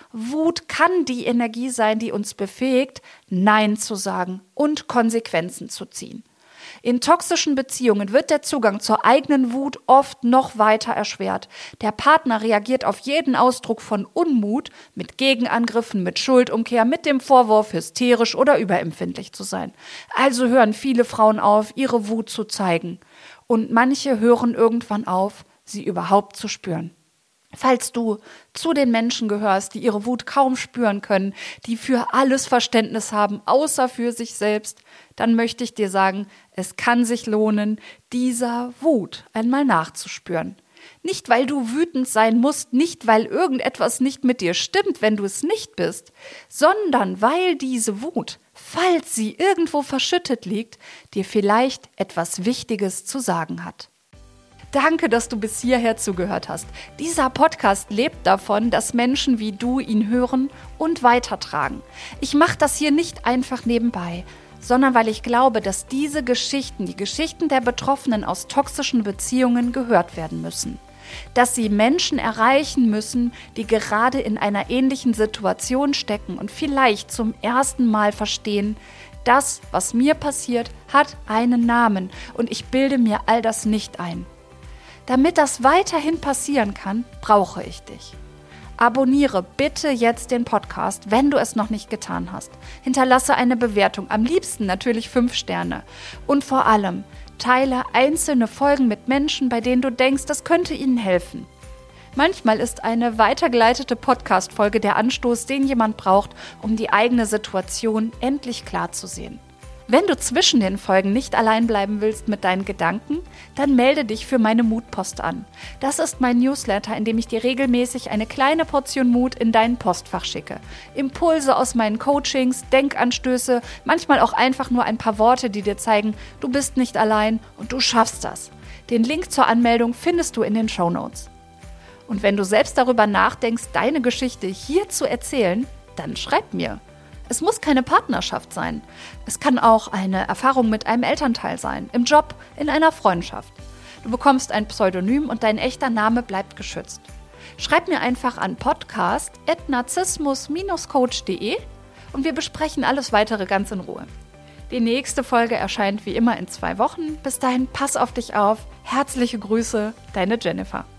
Wut kann die Energie sein, die uns befähigt, Nein zu sagen und Konsequenzen zu ziehen. In toxischen Beziehungen wird der Zugang zur eigenen Wut oft noch weiter erschwert. Der Partner reagiert auf jeden Ausdruck von Unmut mit Gegenangriffen, mit Schuldumkehr, mit dem Vorwurf, hysterisch oder überempfindlich zu sein. Also hören viele Frauen auf, ihre Wut zu zeigen. Und manche hören irgendwann auf, sie überhaupt zu spüren. Falls du zu den Menschen gehörst, die ihre Wut kaum spüren können, die für alles Verständnis haben, außer für sich selbst, dann möchte ich dir sagen, es kann sich lohnen, dieser Wut einmal nachzuspüren. Nicht, weil du wütend sein musst, nicht, weil irgendetwas nicht mit dir stimmt, wenn du es nicht bist, sondern weil diese Wut, falls sie irgendwo verschüttet liegt, dir vielleicht etwas Wichtiges zu sagen hat. Danke, dass du bis hierher zugehört hast. Dieser Podcast lebt davon, dass Menschen wie du ihn hören und weitertragen. Ich mache das hier nicht einfach nebenbei, sondern weil ich glaube, dass diese Geschichten, die Geschichten der Betroffenen aus toxischen Beziehungen gehört werden müssen. Dass sie Menschen erreichen müssen, die gerade in einer ähnlichen Situation stecken und vielleicht zum ersten Mal verstehen, das, was mir passiert, hat einen Namen und ich bilde mir all das nicht ein. Damit das weiterhin passieren kann, brauche ich dich. Abonniere bitte jetzt den Podcast, wenn du es noch nicht getan hast. Hinterlasse eine Bewertung, am liebsten natürlich fünf Sterne. Und vor allem, teile einzelne Folgen mit Menschen, bei denen du denkst, das könnte ihnen helfen. Manchmal ist eine weitergeleitete Podcast-Folge der Anstoß, den jemand braucht, um die eigene Situation endlich klar zu sehen. Wenn du zwischen den Folgen nicht allein bleiben willst mit deinen Gedanken, dann melde dich für meine Mutpost an. Das ist mein Newsletter, in dem ich dir regelmäßig eine kleine Portion Mut in dein Postfach schicke. Impulse aus meinen Coachings, Denkanstöße, manchmal auch einfach nur ein paar Worte, die dir zeigen, du bist nicht allein und du schaffst das. Den Link zur Anmeldung findest du in den Shownotes. Und wenn du selbst darüber nachdenkst, deine Geschichte hier zu erzählen, dann schreib mir. Es muss keine Partnerschaft sein. Es kann auch eine Erfahrung mit einem Elternteil sein, im Job, in einer Freundschaft. Du bekommst ein Pseudonym und dein echter Name bleibt geschützt. Schreib mir einfach an podcast at narzissmus Bindestrich coach punkt de und wir besprechen alles weitere ganz in Ruhe. Die nächste Folge erscheint wie immer in zwei Wochen. Bis dahin, pass auf dich auf. Herzliche Grüße, deine Jennifer.